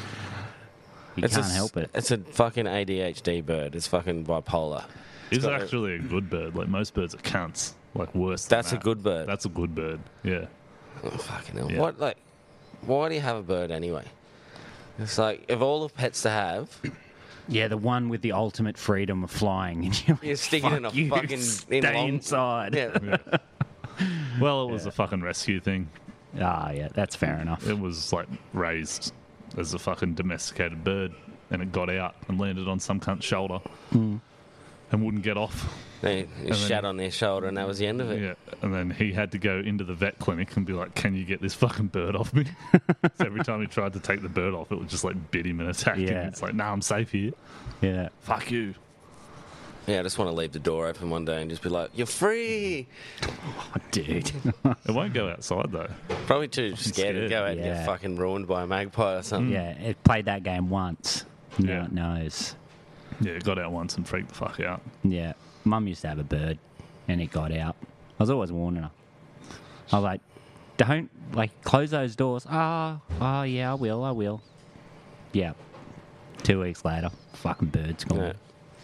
You It's can't a, help it. It's a fucking ADHD bird. It's fucking bipolar. It's got a- actually a good bird. Like most birds are cunts. Like worse. That's than a that. good bird. That's a good bird. Yeah. Oh, fucking hell. Yeah. What, like, why do you have a bird anyway? It's like, of all the pets to have, Yeah, the one with the ultimate freedom of flying. And you're you stick it in a "Fuck you, fucking stay long- inside. Yeah. Well, it was a fucking rescue thing. Ah, yeah, that's fair enough. It was like raised as a fucking domesticated bird, and it got out and landed on some cunt's shoulder and wouldn't get off. They shat on their shoulder, and that was the end of it. Yeah, and then he had to go into the vet clinic and be like, "Can you get this fucking bird off me?" So every time he tried to take the bird off, it would just like bit him and attack him. Yeah. It's like, "Nah, I'm safe here. Yeah. Fuck you." Yeah, I just want to leave the door open one day and just be like, "You're free." Oh, dude. It won't go outside though. Probably too scared to scared. go out and Yeah. get fucking ruined by a magpie or something. Yeah, it played that game once. Now Yeah. it knows. Yeah, it got out once and freaked the fuck out. Yeah. Mum used to have a bird, and it got out. I was always warning her. I was like, don't, like, close those doors. Oh, yeah, I will. Yeah. 2 weeks later, fucking bird's gone. Yeah.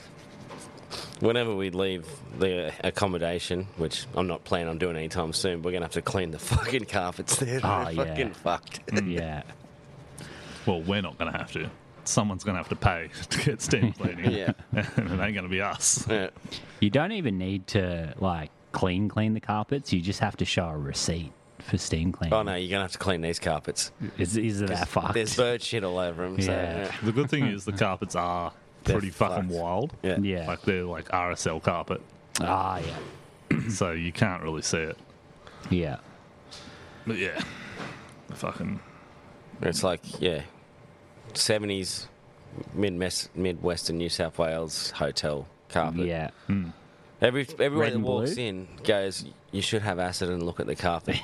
Whenever we leave the accommodation, which I'm not planning on doing anytime soon, we're gonna have to clean the fucking carpets there. Oh, They're yeah. fucking fucked. Yeah. Well, we're not going to have to. Someone's going to have to pay to get steam cleaning. Yeah. And it ain't going to be us. Yeah. You don't even need to, like, clean the carpets. You just have to show a receipt for steam cleaning. Oh no, you're gonna have to clean these carpets. Is it that fucked? There's bird shit all over them. So, Yeah. The good thing is the carpets are They're pretty fucking fucked. wild. Yeah. Yeah. Like they're like RSL carpet. Ah, yeah. So you can't really see it. Yeah. But yeah. Fucking. It's like, yeah, 70s Midwestern New South Wales hotel carpet. Yeah. Everyone Red that and walks blue? in goes, you should have acid and look at the carpet.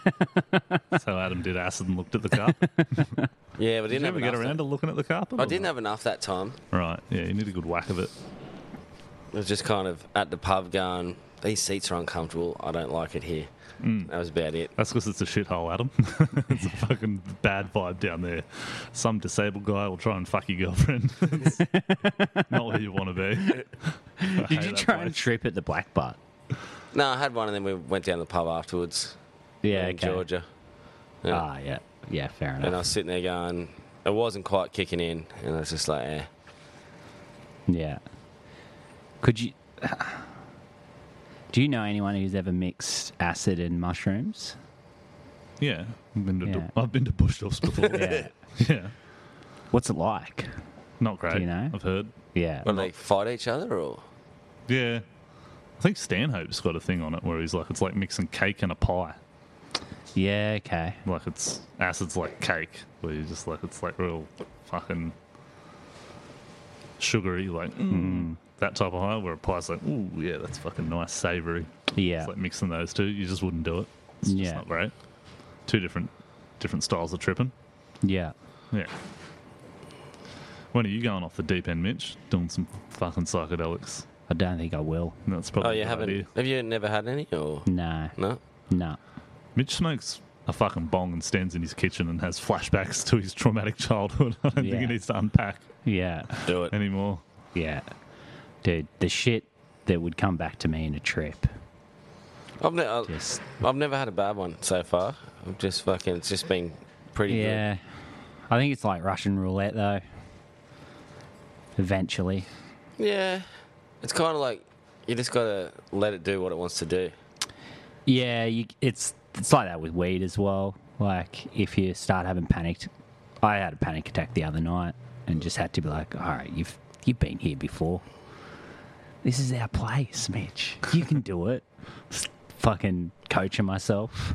So Adam did acid and looked at the carpet. Yeah, but I Did didn't you have ever get enough. around to looking at the carpet? I or didn't not? have enough that time. Right. Yeah, you need a good whack of it. It was just kind of at the pub going, these seats are uncomfortable. I don't like it here. That was about it. That's because it's a shithole, Adam. It's a fucking bad vibe down there. Some disabled guy will try and fuck your girlfriend. It's not where you want to be. I Did hate you that try and place. trip at the Black Butt? No, I had one and then we went down to the pub afterwards. Yeah, in okay. Georgia. Yeah. Ah, yeah. Yeah, fair And I enough. was sitting there going, it wasn't quite kicking in. And I was just like, eh. Yeah. Could you... Do you know anyone who's ever mixed acid and mushrooms? Yeah, Yeah. I've been to Bushdorf's before. Yeah. Yeah, What's it like? not great. Do you know? I've heard. Yeah. What, do they fight each other or? Yeah, I think Stanhope's got a thing on it where he's like, it's like mixing cake and a pie. Yeah, okay. Like it's acid's like cake, where you just like it's like real fucking sugary, like that type of high. Where a pie's like, ooh, yeah, that's fucking nice, savoury. Yeah. It's like mixing those two, you just wouldn't do it. It's just Yeah. not great. Two different styles of tripping. Yeah. Yeah. When are you going off the deep end, Mitch? Doing some fucking psychedelics? I don't think I will. That's probably Oh, you a good haven't? idea. Have you never had any or No. no? No. Mitch smokes a fucking bong and stands in his kitchen and has flashbacks to his traumatic childhood. I don't think Yeah. he needs to unpack Yeah. Do it. anymore. Yeah. Dude, the shit that would come back to me in a trip. I've never had a bad one so far. I've just fucking. It's just been pretty Yeah. I think it's like Russian roulette, though. Eventually. good. Yeah. It's kind of like you just gotta let it do what it wants to do. Yeah, it's like that with weed as well. Like, if you start having I had a panic attack the other night and just had to be like, all right, you've been here before. This is our place, Mitch. You can do it. Just fucking coaching myself.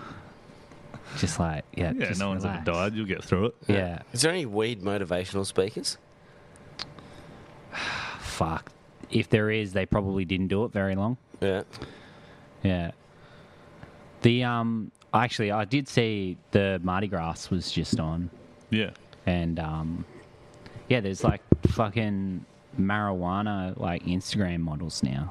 Just like, yeah. Yeah, just no one's ever relax. died. You'll get through it. Yeah. Is there any weed motivational speakers? Fuck. if there is, they probably didn't do it very long. Yeah. Yeah. The actually, I did see the Mardi Gras was just on, Yeah. and yeah, there's like fucking marijuana like Instagram models now.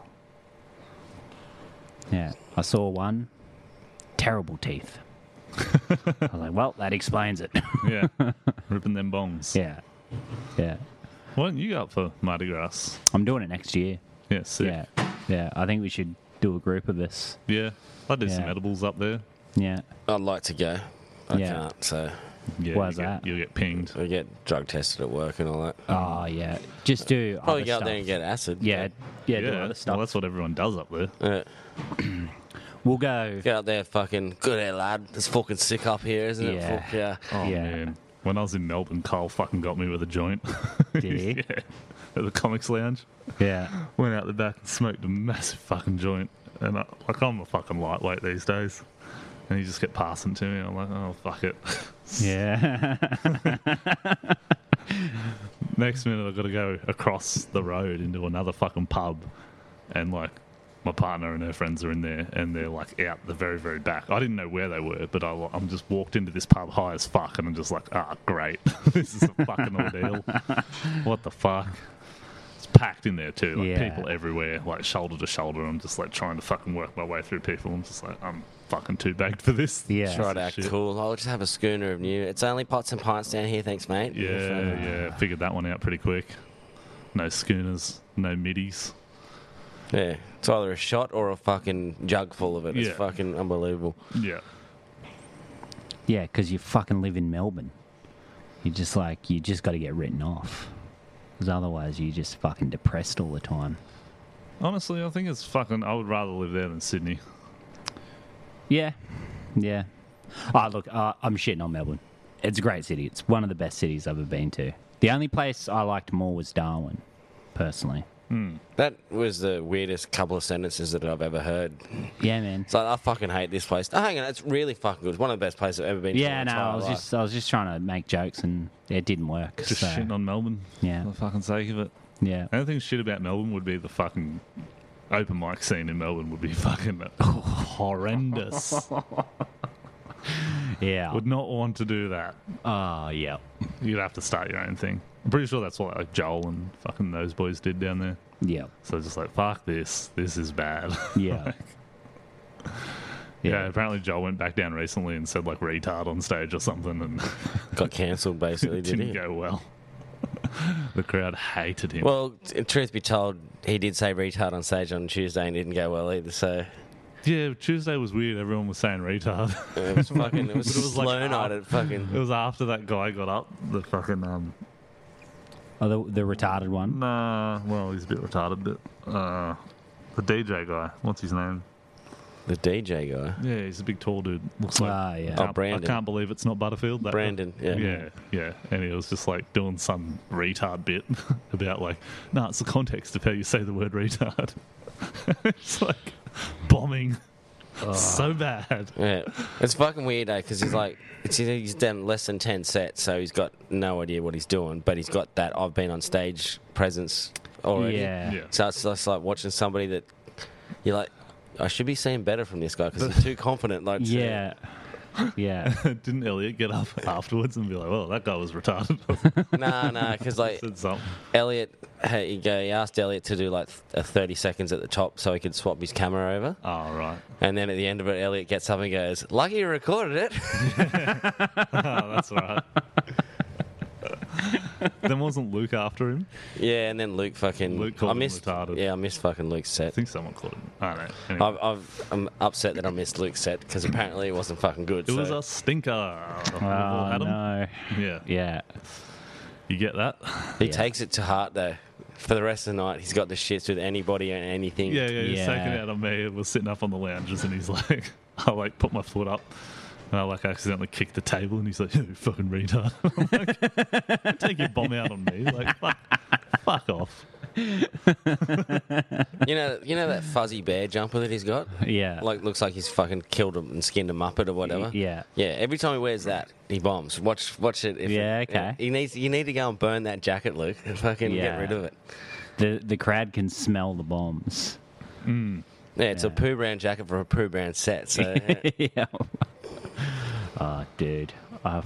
Yeah, I saw one. Terrible teeth. I was like, well, that explains it. Yeah. Ripping them bongs. Yeah, yeah. Why don't you go up for Mardi Gras? I'm doing it next year. Yeah, sick. Yeah, yeah. I think we should do a group of us. Yeah. I did some Yeah. edibles up there. Yeah. I'd like to go. I Yeah. can't, so Yeah, Why's you get, that? You'll get pinged. I get drug tested at work and all that. Oh yeah. Just do. Probably other go up stuff. there and get acid. Yeah, yeah. Do Yeah, other stuff. well, that's what everyone does up there. Yeah. We'll go. Get up there, fucking good air, lad. It's fucking sick up here, isn't it? Yeah. Fuck yeah. Oh, Yeah. man. When I was in Melbourne, Carl fucking got me with a joint. Did he? Yeah. At the Comics Lounge. Yeah. Went out the back and smoked a massive fucking joint. And I'm a fucking lightweight these days. And he just kept passing to me. I'm like, oh, fuck it. Yeah. Next minute, I've got to go across the road into another fucking pub. And, like, my partner and her friends are in there. And they're, like, out the very, very back. I didn't know where they were. But I'm just walked into this pub high as fuck. And I'm just like, great. This is a fucking ordeal. What the fuck? It's packed in there, too. Like, Yeah. people everywhere. Like, shoulder to shoulder. I'm just, like, trying to fucking work my way through people. I'm just like, I'm fucking too bagged for this. Yeah. Try to act Shit. cool. I'll just have a schooner of new. It's only pots and pints down here, thanks, mate. Yeah. Figured that one out pretty quick. No schooners, no middies. Yeah. It's either a shot or a fucking jug full of it. It's Yeah. fucking unbelievable. Yeah. Yeah, because you fucking live in Melbourne. You just got to get written off. Because otherwise, you're just fucking depressed all the time. Honestly, I think it's fucking. I would rather live there than Sydney. Yeah. Yeah. Oh, look, I'm shitting on Melbourne. It's a great city. It's one of the best cities I've ever been to. The only place I liked more was Darwin, personally. That was the weirdest couple of sentences that I've ever heard. Yeah, man. It's like, I fucking hate this place. Oh, hang on, it's really fucking good. It's one of the best places I've ever been to. Yeah, in no, my entire I was just trying to make jokes and it didn't work. Just so, shitting on Melbourne. Yeah. For the fucking sake of it. Yeah. The only thing shit about Melbourne would be the fucking open mic scene in Melbourne would be fucking horrendous. Yeah. Would not want to do that. Oh, yeah. You'd have to start your own thing. I'm pretty sure that's what like Joel and fucking those boys did down there. Yeah. So just like, fuck this. This is bad. Yeah. Yeah, apparently Joel went back down recently and said like retard on stage or something and Got cancelled, basically, it did didn't he? go well. The crowd hated him. Well, truth be told, he did say retard on stage on Tuesday and it didn't go well either, so yeah, Tuesday was weird. Everyone was saying retard. it was fucking, it was, But it was like slow night at fucking... It was after that guy got up. The fucking Oh, the retarded one? nah. Well, he's a bit retarded, but the DJ guy. What's his name? The DJ guy. Yeah, he's a big tall dude. Looks like Ah, yeah. Oh, Brandon. I can't believe it's not Butterfield. That Brandon, yeah. Yeah. And he was just like doing some retard bit about like, nah, it's the context of how you say the word retard. It's like bombing so bad. Yeah, it's fucking weird, because he's like, he's done less than 10 sets, so he's got no idea what he's doing, but he's got that I've been on stage presence already. Yeah. Yeah. So it's just like watching somebody that you're like, I should be seeing better from this guy because he's too confident. Like, Yeah. Yeah. Didn't Elliot get up afterwards and be like, "Oh, that guy was retarded"? nah, because like Said something. Elliot, he asked Elliot to do like 30 seconds at the top so he could swap his camera over, Oh, right. and then at the end of it, Elliot gets up and goes, "Lucky you recorded it." Oh, that's right. Then wasn't Luke after him? Yeah, and then Luke fucking. Luke called I him missed. retarded. Yeah, I missed fucking Luke's I set. think someone called him. I don't know. Anyway, I'm upset that I missed Luke's set because apparently it wasn't fucking good. it so. was a stinker. Oh, Adam. no. Yeah. Yeah. You get that? He Yeah. takes it to heart though. For the rest of the night, he's got the shits with anybody and anything. Yeah, he's Yeah. taking it out on me. It was sitting up on the lounges and he's like, I like put my foot up and I like accidentally kicked the table and he's like, you fucking retard. I'm like, take your bomb out on me. Like, fuck off. You know that fuzzy bear jumper that he's got? Yeah. Like, looks like he's fucking killed him and skinned a muppet or whatever. Yeah. Yeah, every time he wears that, he bombs. Watch it. Yeah, okay. You need to go and burn that jacket, Luke, and fucking Yeah. get rid of it. The crowd can smell the bombs. Yeah, it's a Pooh Brand jacket for a Pooh Brand set. So yeah. Yeah. Oh, dude, I'm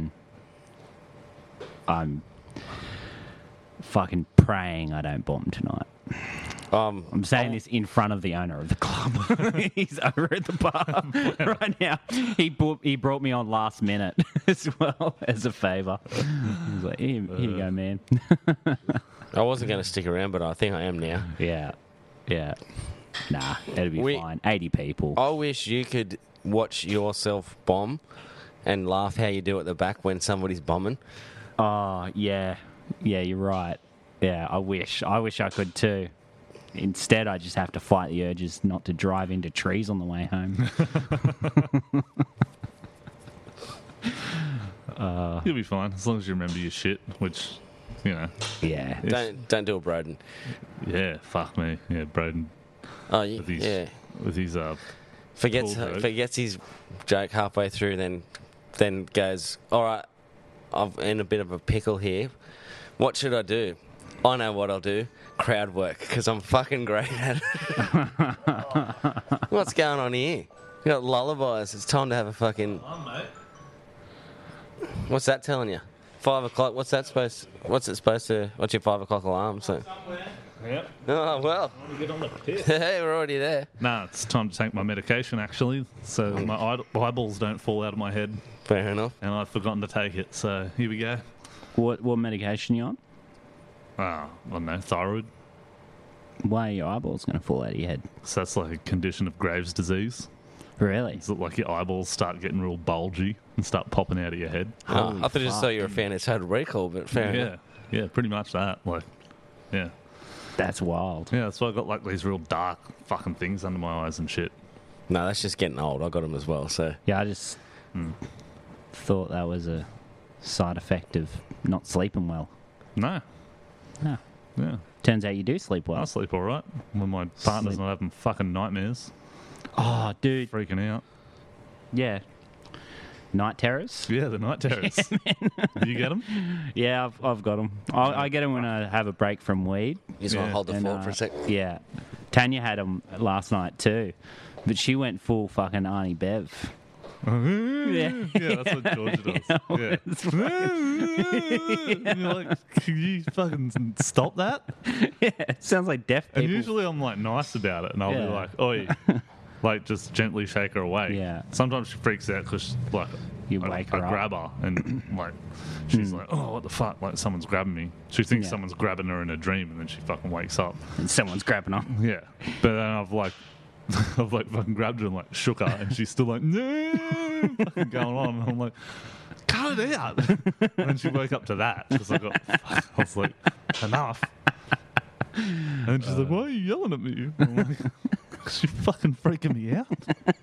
fucking praying I don't bomb tonight. I'm saying this in front of the owner of the club. He's over at the bar right now. He brought me on last minute as well as a favour. He was like, here you go, man. I wasn't going to stick around, but I think I am now. Yeah. Nah, it'll be fine. 80 people. I wish you could watch yourself bomb and laugh how you do at the back when somebody's bombing. Oh, yeah. Yeah, you're right. Yeah, I wish I could too. Instead, I just have to fight the urges not to drive into trees on the way home. You'll be fine as long as you remember your shit, which, you know. Yeah. Don't do a Broden. Yeah, fuck me. Yeah, Broden. Oh, With his, yeah. With his Forgets his joke halfway through, then goes, all right, I'm in a bit of a pickle here. What should I do? I know what I'll do. Crowd work, because I'm fucking great at it. What's going on here? You got lullabies. It's time to have a fucking... What's that telling you? 5 o'clock. What's it supposed to... What's your 5 o'clock alarm? So. Yep. Oh, well. Get on the piss. Hey, we're already there. Nah, it's time to take my medication, actually, so my eyeballs don't fall out of my head, Fair enough. and I've forgotten to take it, so here we go. What medication you on? I don't know, thyroid. Why are your eyeballs going to fall out of your head? So that's like a condition of Graves' disease. Really? It's like your eyeballs start getting real bulgy and start popping out of your head. I thought you just thought you were a fan of Total Recall, but fair enough. Yeah, pretty much that. Like, yeah. That's wild. Yeah, that's why I got like these real dark fucking things under my eyes and shit. No, that's just getting old. I got them as well, so... Yeah, I just thought that was a side effect of not sleeping well. No. No. Yeah. Turns out you do sleep well. I sleep all right when my partner's not having fucking nightmares, Oh, dude. freaking out. Yeah. Night terrors? Yeah, the night terrors. Do you get them? Yeah, I've got them. I get them when I have a break from weed. You just want Yeah. to hold the And, fort for a sec? Yeah. Tanya had them last night too. But she went full fucking Arnie Bev. Yeah, that's what Georgia does. Yeah. You're like, can you fucking stop that? Yeah, it sounds like deaf people. And usually I'm like nice about it, and I'll be Yeah. like, "Oi," like just gently shake her away. Yeah. Sometimes she freaks out because like You I wake her up. grab her and like she's like, "Oh, what the fuck?" Like someone's grabbing me. She thinks Yeah. someone's grabbing her in a dream, and then she fucking wakes up. And someone's grabbing on. Yeah, but then I've like fucking grabbed her and like shook her, and she's still like, "No," fucking going on. And I'm like, "Cut it out!" And then she woke up to that because I was like, "Enough." And she's like, "Why are you yelling at me?" And I'm like, "'Cause you're fucking freaking me out."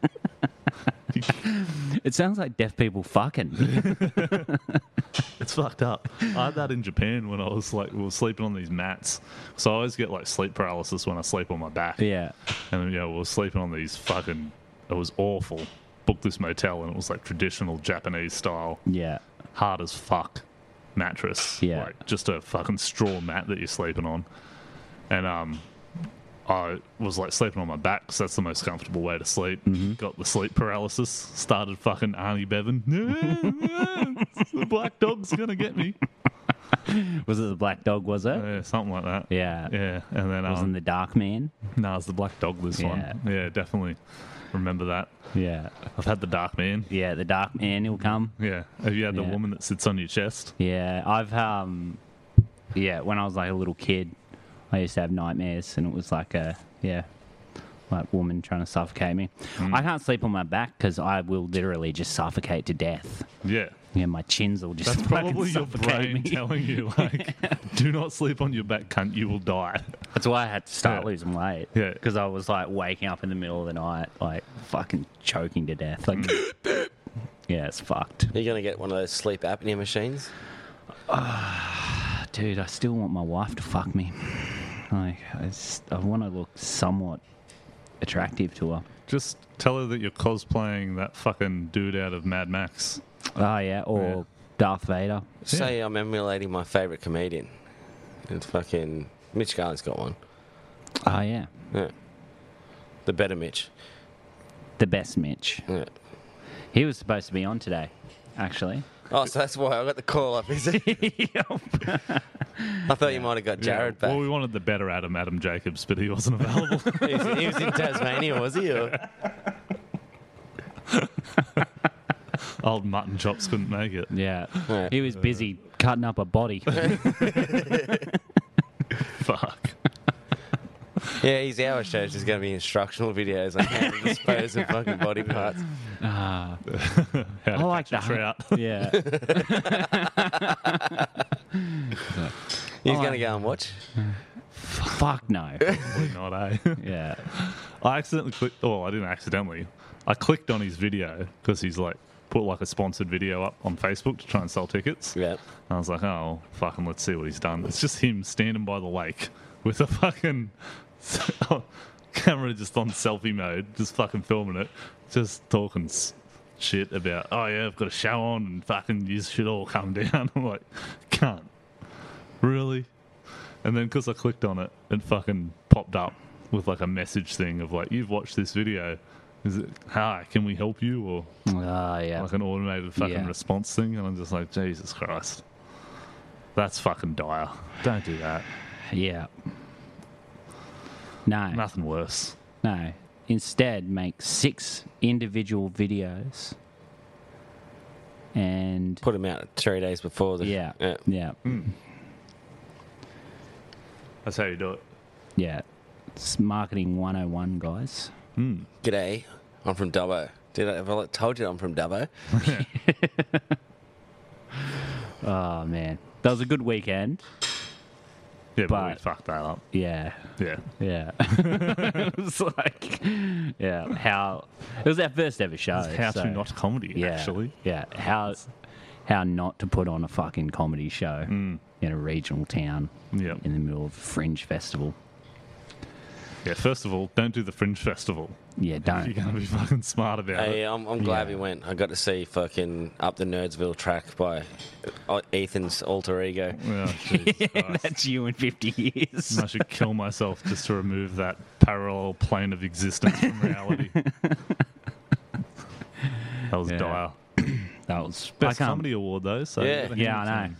It sounds like deaf people fucking. It's fucked up. I had that in Japan when I was like, we were sleeping on these mats. So I always get like sleep paralysis when I sleep on my back. Yeah. And yeah, we were sleeping on these fucking, it was awful. Booked this motel and it was like traditional Japanese style, Yeah. hard as fuck mattress. Yeah. Like just a fucking straw mat that you're sleeping on. And I was like sleeping on my back because that's the most comfortable way to sleep. Got the sleep paralysis. Started fucking Arnie Bevan. The black dog's gonna get me. Was it the black dog, was it? Yeah, something like that. Yeah. Yeah, and then Wasn't the dark man? no, it's the black dog. This Yeah. one. Yeah, definitely remember that. Yeah. I've had the dark man. Yeah, the dark man, he'll come. Yeah. Have you had the Yeah. woman that sits on your chest? Yeah, I've when I was like a little kid, I used to have nightmares, and it was like a like woman trying to suffocate me. I can't sleep on my back because I will literally just suffocate to death. Yeah. Yeah, my chins will just That's fucking probably your suffocate brain me. telling you, like, do not sleep on your back, cunt, you will die. That's why I had to start Yeah. losing weight. Yeah. because I was like waking up in the middle of the night, like fucking choking to death. Like, yeah, it's fucked. Are you going to get one of those sleep apnea machines? Dude, I still want my wife to fuck me. Like, I want to look somewhat attractive to her. Just tell her that you're cosplaying that fucking dude out of Mad Max. Oh, yeah, or Yeah. Darth Vader. Say I'm emulating my favourite comedian. It's fucking Mitch Garland's got one. Oh, yeah. Yeah. The better Mitch. The best Mitch. Yeah. He was supposed to be on today, actually. Oh, so that's why I got the call up, is it? I thought you might have got Jared back. Well, we wanted the better Adam Jacobs, but he wasn't available. He was in Tasmania, was he? Or? Old mutton chops couldn't make it. Yeah. Yeah. He was busy cutting up a body. Fuck. Yeah, his hour show is just going to be instructional videos on how to dispose of fucking body parts. Ah, How to I like catch a that. trout. Yeah. He's going to go and watch. Fuck no. Probably not, eh? Yeah. I accidentally clicked. Oh, I didn't accidentally. I clicked on his video because he's like put like a sponsored video up on Facebook to try and sell tickets. Yeah. And I was like, oh, fucking, let's see what he's done. It's just him standing by the lake with a fucking camera just on selfie mode, just fucking filming it, just talking shit about, oh yeah, I've got a show on and fucking you should all come down. I'm like, can't. Really? And then because I clicked on it, it fucking popped up with like a message thing of like, you've watched this video. Is it, hi, can we help you? Or Yeah. like an automated fucking response thing. And I'm just like, Jesus Christ. That's fucking dire. Don't do that. Yeah. No. Nothing worse. No. Instead, make 6 individual videos and Put him out 3 days before the. yeah. That's how you do it. Yeah. It's marketing 101, guys. G'day, I'm from Dubbo. Have I told you I'm from Dubbo? Oh man, that was a good weekend. Yeah, but we But- fucked that up. Yeah. Yeah. Yeah. It was like, yeah, how it was our first ever show. How so, to not comedy, yeah, actually. Yeah. How not to put on a fucking comedy show in a regional town Yeah. in the middle of a fringe festival. Yeah, first of all, don't do the Fringe Festival. Yeah, You're don't. going to be fucking smart about Hey, it. I'm glad we went. I got to see fucking Up the Nerdsville track by Ethan's alter ego. Oh, Jesus Christ. That's you in 50 years. I should kill myself just to remove that parallel plane of existence from reality. That was Yeah. dire. That was Best I can't- comedy award, though. So Yeah. you gotta Yeah, hand it I to know. him.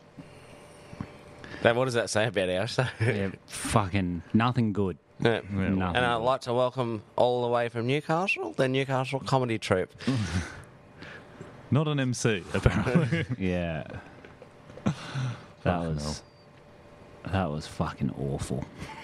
What does that say about our show? Yeah, fucking nothing good. Yeah. Yeah, Nothing. And I'd like to welcome all the way from Newcastle, the Newcastle Comedy Troupe. Not an MC, apparently. Yeah. That was fucking awful.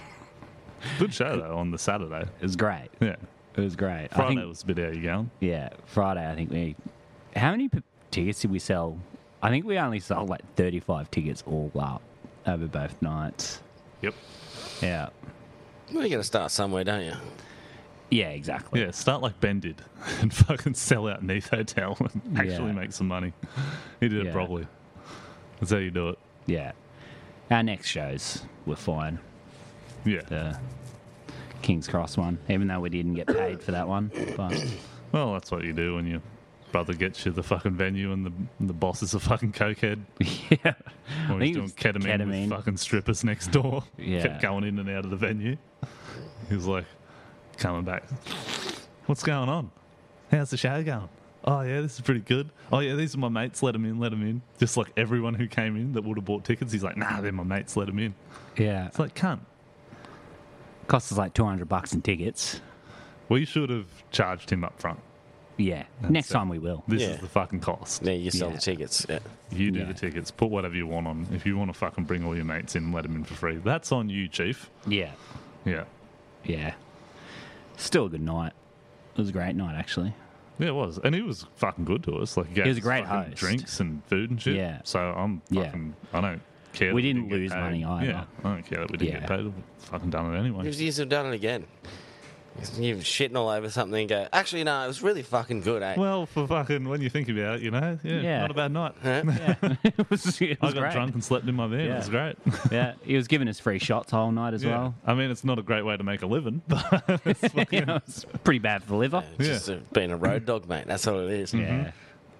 Good show, though, on the Saturday. It was great. Yeah. It was great. I Friday think, was a bit how you going. yeah, Friday, I think we... How many tickets did we sell? I think we only sold like 35 tickets all up over both nights. Yep. Yeah. Well, you got to start somewhere, don't you? Yeah, exactly. Yeah, start like Ben did and fucking sell out Neath Hotel and actually Yeah. make some money. He did Yeah. it properly. That's how you do it. Yeah. Our next shows were fine. Yeah. The King's Cross one, even though we didn't get paid for that one. But Well, that's what you do when your brother gets you the fucking venue and the boss is a fucking cokehead. yeah. Or I he's think it doing was ketamine with fucking strippers next door. Yeah. Kept going in and out of the venue. He was like, coming back. What's going on? How's the show going? Oh, yeah, this is pretty good. Oh, yeah, these are my mates. Let them in. Just like everyone who came in that would have bought tickets, he's like, nah, they're my mates. Let them in. Yeah. It's like, cunt. Cost us like $200 in tickets. We should have charged him up front. Yeah. That's Next it. time we will. This Yeah. is the fucking cost. Yeah, you sell Yeah. the tickets. Yeah. You do Yeah. the tickets. Put whatever you want on. If you want to fucking bring all your mates in, let them in for free. That's on you, Chief. Yeah. Yeah. Yeah. Still a good night. It was a great night, actually. Yeah, it was. And he was fucking good to us. Like, he gave was a us great fucking host. drinks and food and shit. Yeah. So I'm Yeah. fucking, I don't care. that We didn't get lose paid. money either. Yeah, I don't care that we didn't Yeah. get paid. We've fucking done it anyway. You have done it again. You're shitting all over something and go, actually, no, it was really fucking good, eh? Well, for fucking, when you think about it, you know, Yeah. not a bad night. Huh? Yeah. it was I got great. drunk and slept in my van. It Yeah. was great. Yeah. He was giving us free shots the whole night as Yeah. well. I mean, it's not a great way to make a living, but it's fucking, You know, it's pretty bad for the liver. It's just being a road dog, mate. That's all it is. Yeah.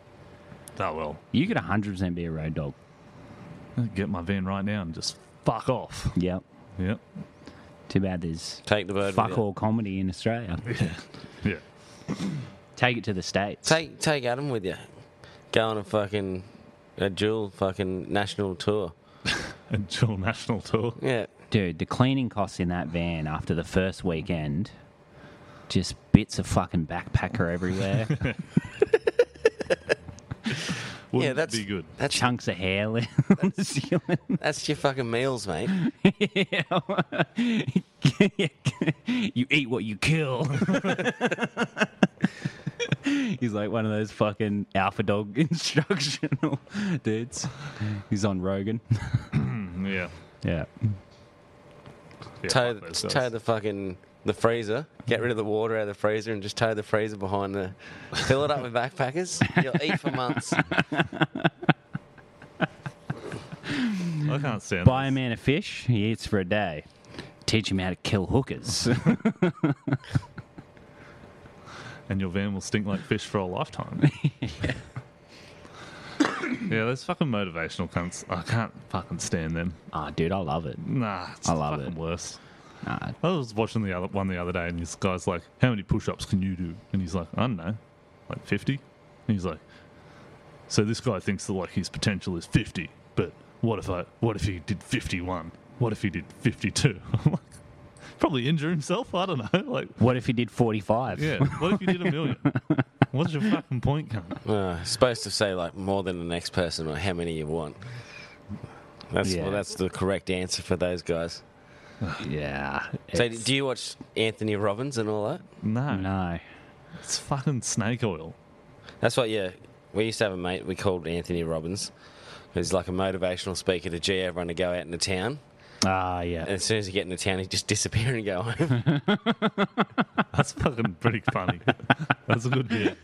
oh well. You could 100% be a road dog. Get my van right now and just fuck off. Yep. Yep. Too bad there's Take the bird. fuck with you. all comedy in Australia. Yeah. Take it to the States. Take Adam with you. Go on a dual fucking national tour. A dual national tour. Yeah. Dude, the cleaning costs in that van after the first weekend, just bits of fucking backpacker everywhere. Wouldn't that's be good. That's Chunks of hair on the ceiling. that's your fucking meals, mate. You eat what you kill. He's like one of those fucking alpha dog instructional dudes. He's on Rogan. Yeah. Yeah. Yeah, Tow fuck those guys. the fucking the freezer. Get rid of the water out of the freezer and just tow the freezer behind the. Fill it up with backpackers. You'll eat for months. I can't stand Buy a this. man a fish, he eats for a day. Teach him how to kill hookers. And your van will stink like fish for a lifetime. Yeah, those fucking motivational cunts. I can't fucking stand them. Ah, dude, I love it. Nah, it's I the love fucking it. worst. Nah, I was watching the other day, and this guy's like, "How many push-ups can you do?" And he's like, "I don't know, like 50." And he's like, "So this guy thinks that like his potential is 50, but what if he did 51? What if he did 52?" I'm like, probably injure himself. I don't know. Like, what if he did 45? yeah, what if you did 1 million? What's your fucking point, cunt? Supposed to say like more than the next person or how many you want. Yeah. That's the correct answer for those guys. Yeah. So it's- do you watch Anthony Robbins and all that? No, No. it's fucking snake oil. That's what, yeah. We used to have a mate we called Anthony Robbins. He's like a motivational speaker to G everyone to go out into town. Ah, yeah. And as soon as you get into town, he'd just disappear and go home. That's fucking pretty funny. That's a good bit.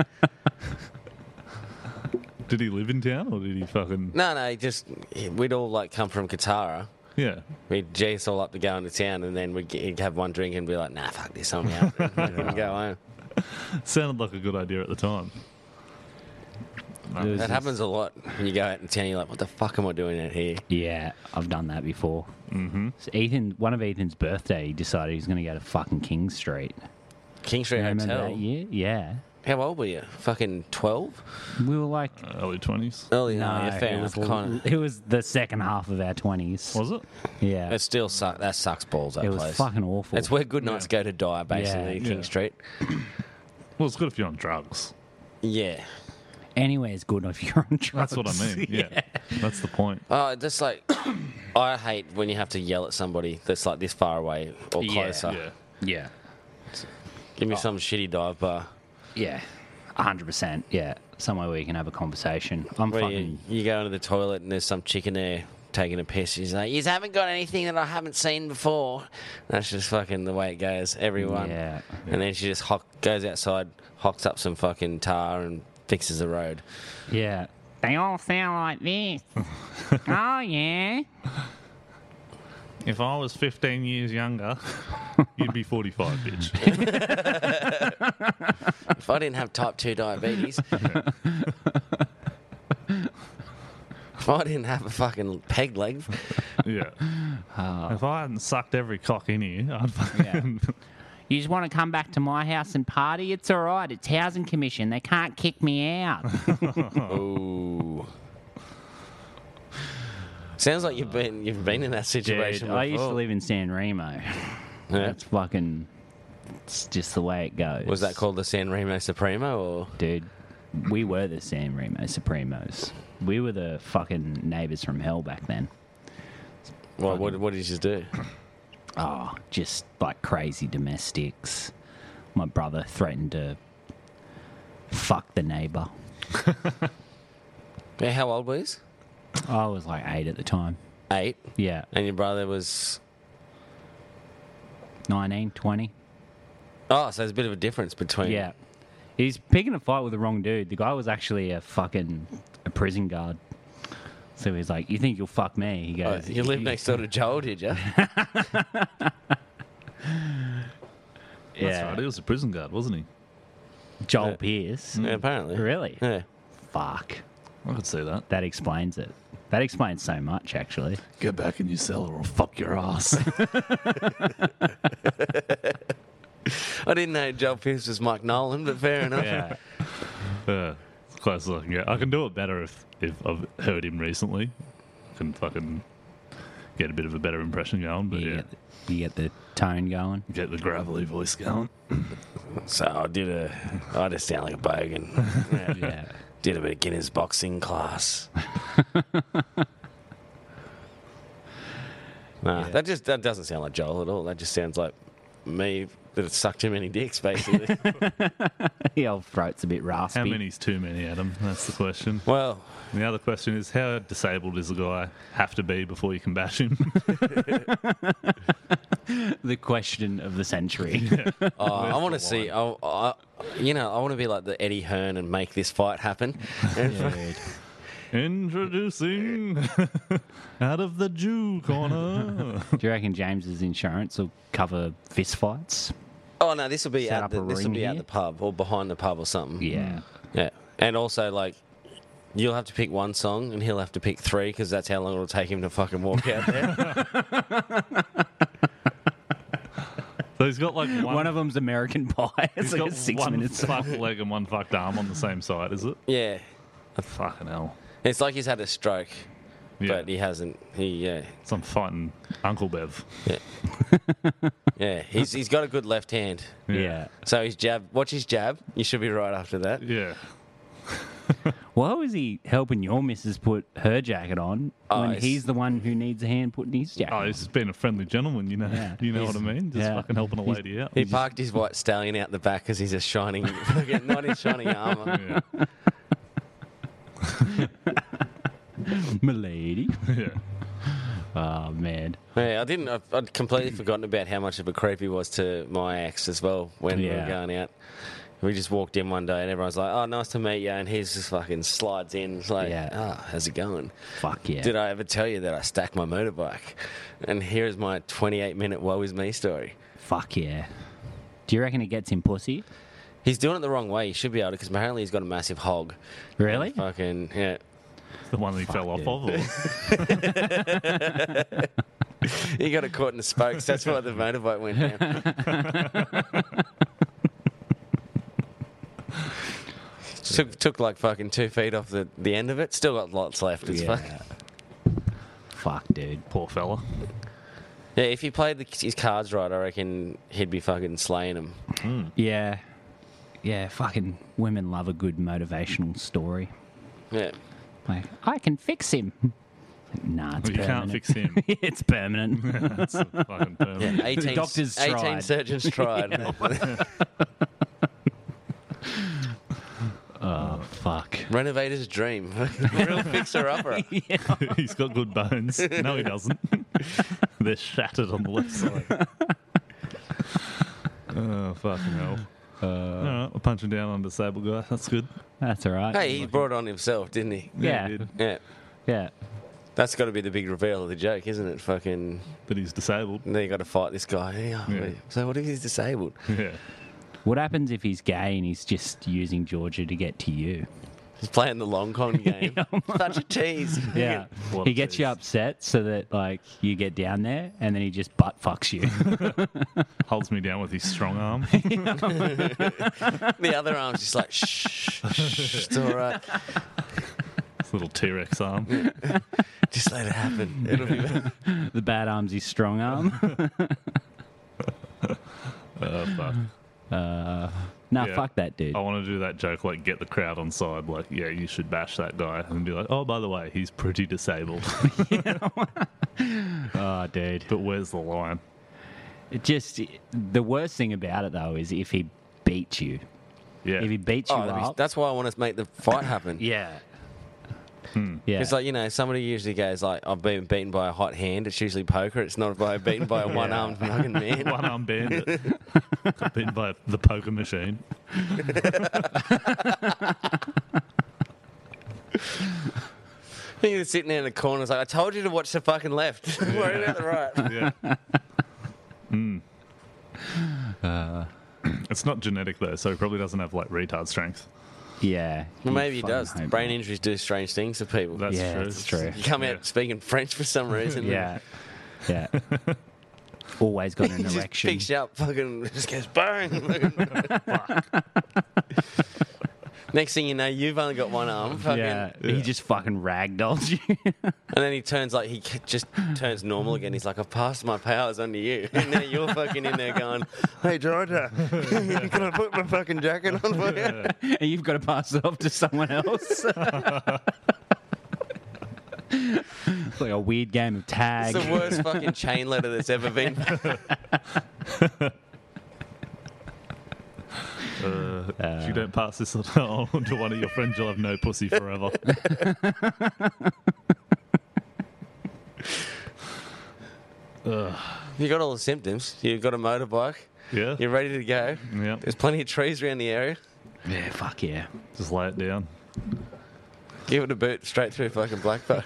Did he live in town or did he fucking? No, we'd all like come from Katara. Yeah. We'd G us all up to go into town and then he'd have one drink and be like, nah, fuck this, I'm out. And go home. Sounded like a good idea at the time. It was That just- happens a lot when you go out in town. You're like, what the fuck am I doing out here? Yeah, I've done that before. Mm-hmm. So one of Ethan's birthday, he decided he was going to go to fucking King Street. King Street Remember Hotel. that year? Yeah. How old were you? Fucking 12? We were like... Early 20s. Early, no, yeah, fair it enough. was, Kind of. it was the second half of our 20s. Was it? Yeah. It still sucks. That sucks balls, that It was place. fucking awful. It's where good nights go to die, basically, Yeah. King Yeah. Street. Well, it's good if you're on drugs. Yeah. Anywhere's good if you're on drugs. That's what I mean. Yeah. That's the point. Oh, just like, I hate when you have to yell at somebody that's like this far away or Yeah. closer. Yeah. Yeah. Give me some shitty dive bar. Yeah. 100%. Yeah. Somewhere where you can have a conversation. I'm Where fucking... you go into the toilet and there's some chick in there taking a piss. She's like, you haven't got anything that I haven't seen before. That's just fucking the way it goes. Everyone. Yeah. And then she just goes outside, hocks up some fucking tar and fixes the road. Yeah. They all sound like this. Oh, yeah. If I was 15 years younger, you'd be 45, bitch. If I didn't have type 2 diabetes, if I didn't have a fucking peg leg, Yeah. If I hadn't sucked every cock in here, I'd fucking... You just want to come back to my house and party? It's all right. It's housing commission. They can't kick me out. ooh. Sounds like you've been in that situation Dude, I used to before. live in San Remo. Yeah. That's fucking... It's just the way it goes. Was that called the San Remo Supremo or? Dude, we were the San Remo Supremos. We were the fucking neighbours from hell back then. What did you do? Oh, just like crazy domestics. My brother threatened to fuck the neighbour. Yeah, how old were you? I was like 8 at the time. 8. Yeah, And your brother was... 19, 20. Oh, so there's a bit of a difference between... Yeah. He's picking a fight with the wrong dude. The guy was actually a prison guard. So he's like, you think you'll fuck me? He goes, You lived next door to Joel, did you? That's Yeah. right. He was a prison guard, wasn't he? Joel Yeah. Pierce. Yeah, apparently. Really? Yeah. Fuck. I could see that. That explains it. That explains so much, actually. Get back in your cellar or fuck your ass. I didn't know Joel Pearce was Mike Nolan, but fair enough. Yeah. As close as I can get. I can do it better if I've heard him recently. I can fucking get a bit of a better impression going, but You get the tone going. get the gravelly voice going. So I just sound like a bogan. Yeah. Did a bit of Guinness boxing class. Nah, that doesn't sound like Joel at all. That just sounds like me that have sucked too many dicks, basically. The old throat's a bit raspy. How many's too many, Adam? That's the question. Well, And the other question is, how disabled does a guy have to be before you can bash him? The question of the century. I want to the see. I want to be like the Eddie Hearn and make this fight happen. Dude. Introducing out of the Jew corner. Do you reckon James's insurance will cover fist fights? Oh no, this will be Set at up a ring at here? the pub or behind the pub or something. Yeah. Yeah, and also like. You'll have to pick one song, and he'll have to pick three, because that's how long it'll take him to fucking walk out there. So he's got like One of them's American Pie. It's he's like got a 6 one minute song. fucked leg and one fucked arm on the same side, is it? Yeah, Fucking hell. it's like he's had a stroke, Yeah. but he hasn't. So I'm fighting Uncle Bev. Yeah, he's got a good left hand. Yeah. So his jab, watch his jab. You should be right after that. Yeah. Why was he helping your missus put her jacket on when it's- he's the one who needs a hand putting his jacket Oh, on? he's just being a friendly gentleman, you know. Yeah. You know what I mean? Just yeah. fucking helping a lady out. He parked his white stallion out the back because he's a shining, not in shining armor. Yeah. Milady. Yeah. Oh, man. Yeah, I'd completely forgotten about how much of a creep he was to my ex as well when we were Yeah. going out. We just walked in one day and everyone's like, "Oh, nice to meet you," and he just fucking slides in. It's like, Yeah. "Oh, how's it going?" Fuck yeah. Did I ever tell you that I stacked my motorbike? And here's my 28-minute woe is me story. Fuck yeah. Do you reckon it gets him pussy? He's doing it the wrong way. He should be able to, because apparently he's got a massive hog. Really? Fucking, yeah. The one that he fell off dude. of. Or? He got it caught in the spokes. That's why the motorbike went down. Took like fucking 2 feet off the end of it. Still got lots left. It's Yeah. fucking... Fuck, dude. Poor fella. Yeah, if he played his cards right, I reckon he'd be fucking slaying them. Yeah. Yeah, fucking women love a good motivational story. Yeah. Like, I can fix him. Nah, it's Well, you permanent. can't fix him. It's permanent. That's a fucking permanent. 18, doctors 18 tried. surgeons tried. Oh, fuck. Renovator's dream. Real fixer-upper. He's got good bones. No, he doesn't. They're shattered on the left side. Oh, fucking hell. All right, we're punching down on disabled guy. That's good. That's all right. Hey, he brought it on himself, didn't he? Yeah. he did. Yeah. Yeah. That's got to be the big reveal of the joke, isn't it? Fucking... But he's disabled. And then you got to fight this guy. Yeah. So what if he's disabled? Yeah. What happens if he's gay and he's just using Georgia to get to you? He's playing the long con game. Such a tease. Yeah. What He a gets you tease. upset so that, like, you get down there and then he just butt fucks you. Holds me down with his strong arm. The other arm's just like, shh, it's all right. His little T-Rex arm. Just let it happen. It'll be better. The bad arm's his strong arm. Oh, fuck. Nah, Yeah. fuck that dude. I want to do that joke, like, get the crowd on side. Like, yeah, you should bash that guy. And be like, oh, by the way, he's pretty disabled. Oh, dude. But where's the line? It just, the worst thing about it, though, is if he beats you. Yeah. If he beats you Oh, up. that's why I want to make the fight happen. Yeah. Yeah. It's like, somebody usually goes like, I've been beaten by a hot hand. It's usually poker. It's not by beaten by a one-armed fucking man. One-arm bandit. Got beaten by the poker machine. He was sitting there in the corner. It's like, I told you to watch the fucking left. Worry about the right. Yeah. It's not genetic, though, so he probably doesn't have, like, retard strength. Yeah. Well, maybe he fucking does. hope Brain not. injuries do strange things to people. That's Yeah, true. that's true. You come Yeah. out speaking French for some reason. Yeah. Yeah. Always got an He just erection. picks you up, fucking just goes bang. Next thing you know, you've only got one arm. Fucking, Yeah. He just fucking ragdolls you. And then he turns like just turns normal again. He's like, I've passed my powers onto you. And now you're fucking in there going, hey, Georgia, can I put my fucking jacket on for you? And you've got to pass it off to someone else. It's like a weird game of tag. It's the worst fucking chain letter that's ever been. If you don't pass this on to one of your friends, you'll have no pussy forever. You got all the symptoms. You've got a motorbike. Yeah. You're ready to go. Yeah. There's plenty of trees around the area. Yeah, fuck yeah. Just lay it down. Give it a boot straight through fucking Blackbow.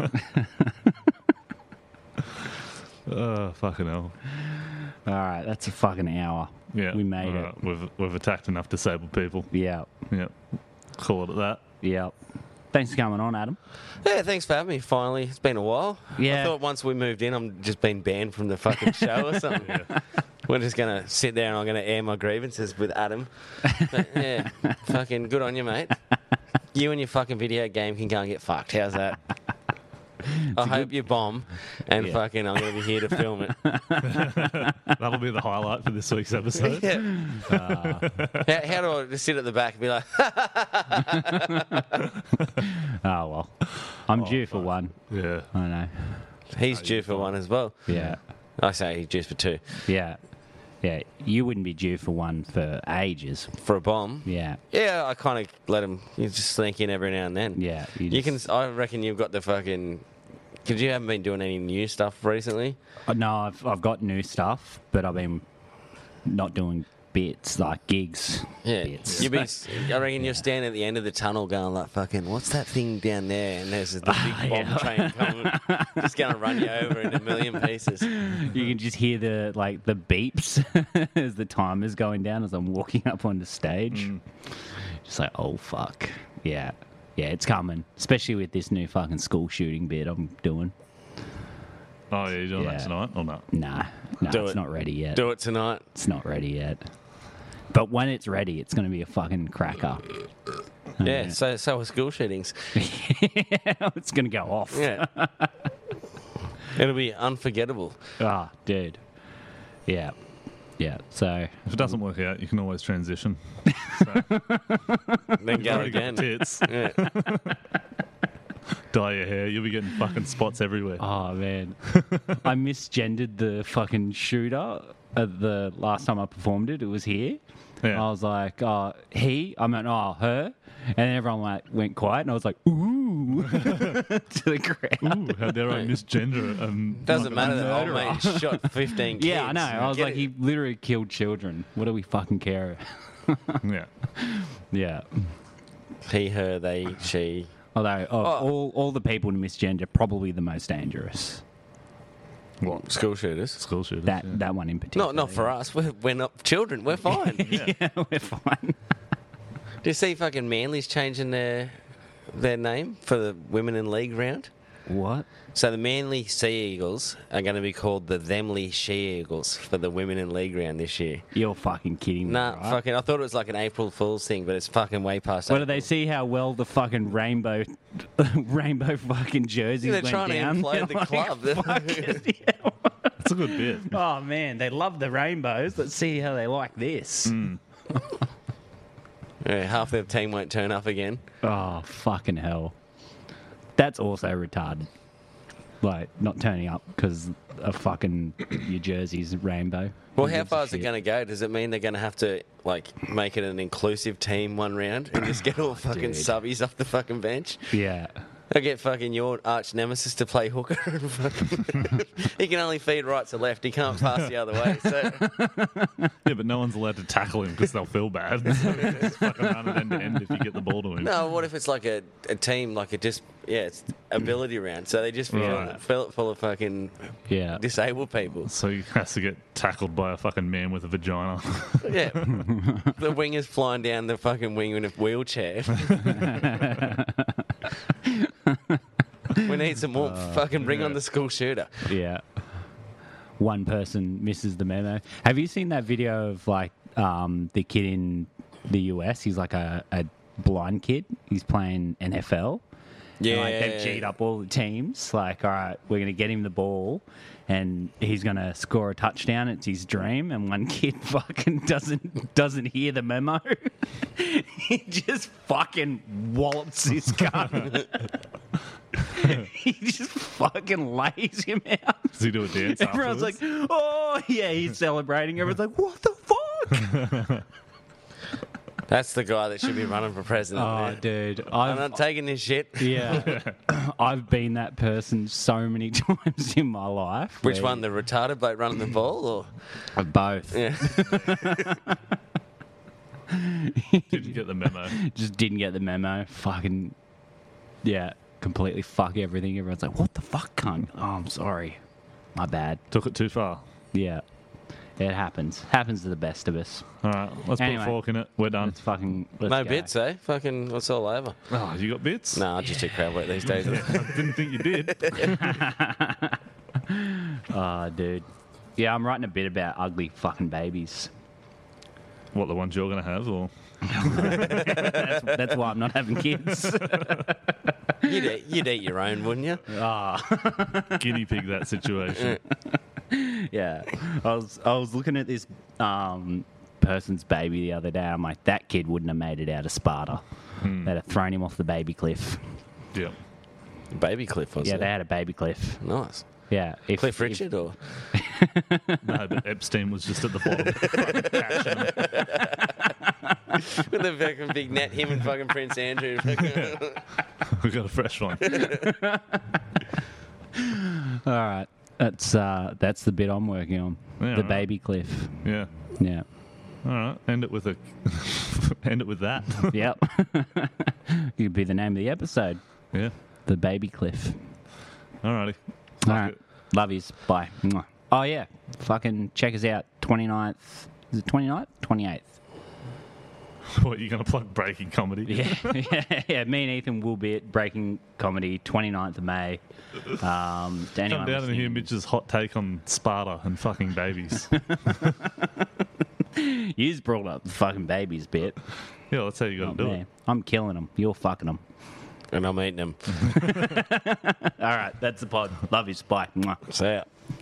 Fucking hell. All right, that's a fucking hour. Yeah. We made it. Right. We've attacked enough disabled people. Yeah. Yeah. Call it at that. Yeah. Thanks for coming on, Adam. Yeah, thanks for having me. Finally, it's been a while. Yeah. I thought once we moved in, I'm just been banned from the fucking show or something. Yeah. We're just gonna sit there and I'm gonna air my grievances with Adam. But, yeah, fucking good on you, mate. You and your fucking video game can go and get fucked. How's that? I hope you bomb, and Yeah. fucking I'm gonna be here to film it. That'll be the highlight for this week's episode. Yeah. How do I just sit at the back and be like, Oh, well. I'm due for one. Yeah. I know. he's due for one as well? Yeah. I say he's due for two. Yeah. Yeah. You wouldn't be due for one for ages. For a bomb? Yeah. Yeah, I kind of let him. You just sneak in every now and then. Yeah. You can. I reckon you've got the fucking. Because you haven't been doing any new stuff recently. No, I've got new stuff, but I've been not doing bits, like gigs. Yeah. Bits. You be. I reckon you're standing at the end of the tunnel going like, "Fucking, what's that thing down there?" And there's the big bomb yeah. train coming, just going to run you over in a million pieces. You can just hear the beeps as the timer's going down as I'm walking up on the stage. Just like, oh fuck, yeah, it's coming. Especially with this new fucking school shooting bit I'm doing. Oh, yeah, you're doing Yeah. that tonight or not? Nah, Do it's it. not ready yet. Do it tonight. It's not ready yet. But when it's ready, it's going to be a fucking cracker. Yeah. So are school shootings. It's going to go off. Yeah. It'll be unforgettable. Ah, dude. Yeah. Yeah. So If it doesn't work out, you can always transition. Then go Already got again. tits, Yeah. dye your hair, you'll be getting fucking spots everywhere. oh man, I misgendered the fucking shooter at the last time I performed it. It was here. Yeah. I was like, he. I meant, her. And then everyone went quiet, and I was like, ooh, to the crowd. Ooh, how dare I misgender? Doesn't matter that old mate shot 15 kids. Yeah, I know. I was Get like, it. he literally killed children. What do we fucking care? Yeah. Yeah. He, her, they, she. Although of all the people to misgender, probably the most dangerous. What? School shooters. School shooters. That one in particular. Not for us. We're not children. We're fine. Yeah, we're fine. Do you see fucking Manly's changing their name for the Women in League round? What? So the Manly Sea Eagles are going to be called the Themley She Eagles for the Women in League round this year. You're fucking kidding me. Nah, right? fucking. I thought it was like an April Fool's thing, but it's fucking way past. Well, do April. they see how well the fucking rainbow fucking jerseys They're went trying down? to implode the They're club. like, "Fuck it, yeah." That's a good bit. Oh man, they love the rainbows. Let's see how they like this. Yeah, half their team won't turn up again. Oh fucking hell. That's also retarded. Like not turning up because a fucking your jersey's rainbow. Well, Who how gives a far is it shit? going to go? Does it mean they're going to have to like make it an inclusive team one round and just get all fucking Dude. subbies off the fucking bench? Yeah. I get fucking your arch nemesis to play hooker. He can only feed right to left. He can't pass the other way. So Yeah, but no one's allowed to tackle him because they'll feel bad. So just fucking run it end to end if you get the ball to him. no, what if it's like a team, like it's ability round. So they just fill it full of fucking Yeah. disabled people. So he has to get tackled by a fucking man with a vagina. Yeah, the winger's flying down the fucking wing in a wheelchair. We need some more. Fucking bring on the school shooter. Yeah. One person misses the memo. Have you seen that video of like the kid in the US? He's like a blind kid. He's playing NFL. Yeah, And, like, they've G'd up all the teams. Like, all right, we're going to get him the ball, and he's going to score a touchdown. It's his dream. And one kid fucking doesn't hear the memo. He just fucking wallops his gun. He just fucking lays him out. Does he do a dance Everyone's afterwards? like, oh, yeah, he's celebrating. Everyone's like, what the fuck? That's the guy that should be running for president. Oh, man. dude. I'm not taking this shit. Yeah. I've been that person so many times in my life. Which where- one, the retarded bloke running the ball, or Both. yeah? Didn't get the memo. Just didn't get the memo. Fucking, yeah, completely fuck everything. Everyone's like, what the fuck, cunt? Oh, I'm sorry. My bad. Took it too far. Yeah. It happens. Happens to the best of us. All right, let's Anyway. put a fork in it. We're done. Let's No go. bits, eh? Fucking, it's all over. Oh, you got bits? No, I just do crowd work these days. I didn't think you did. Oh, dude. Yeah, I'm writing a bit about ugly fucking babies. What, the ones you're going to have? Or That's why I'm not having kids. You'd eat your own, wouldn't you? guinea pig that situation? Yeah, I was looking at this person's baby the other day. I'm like, that kid wouldn't have made it out of Sparta. They'd have thrown him off the baby cliff. Yeah. Baby Cliff, was Yeah, it? they had a baby cliff. Nice. Yeah, Cliff Richard, or? No, but Epstein was just at the bottom. Fucking catching him. With the fucking big net, him and fucking Prince Andrew. We got a fresh one. All right, that's the bit I'm working on. Yeah, the right. baby cliff. Yeah. Yeah. All right. End it with that. Yep. Could be the name of the episode. Yeah. The baby cliff. All righty. All right. Love yous. Bye. Mwah. Oh, yeah. Fucking check us out. 29th. Is it 29th? 28th. What, you going to plug Breaking Comedy? Yeah. Me and Ethan will be at Breaking Comedy 29th of May. To Come anyone down and hear listening- Mitch's hot take on Sparta and fucking babies. You've brought up the fucking babies bit. Yeah, that's how you got Not to do me. it. I'm killing them. You're fucking them. And I'm eating them. All right. That's the pod. Love yous. Bye. Mwah. See ya.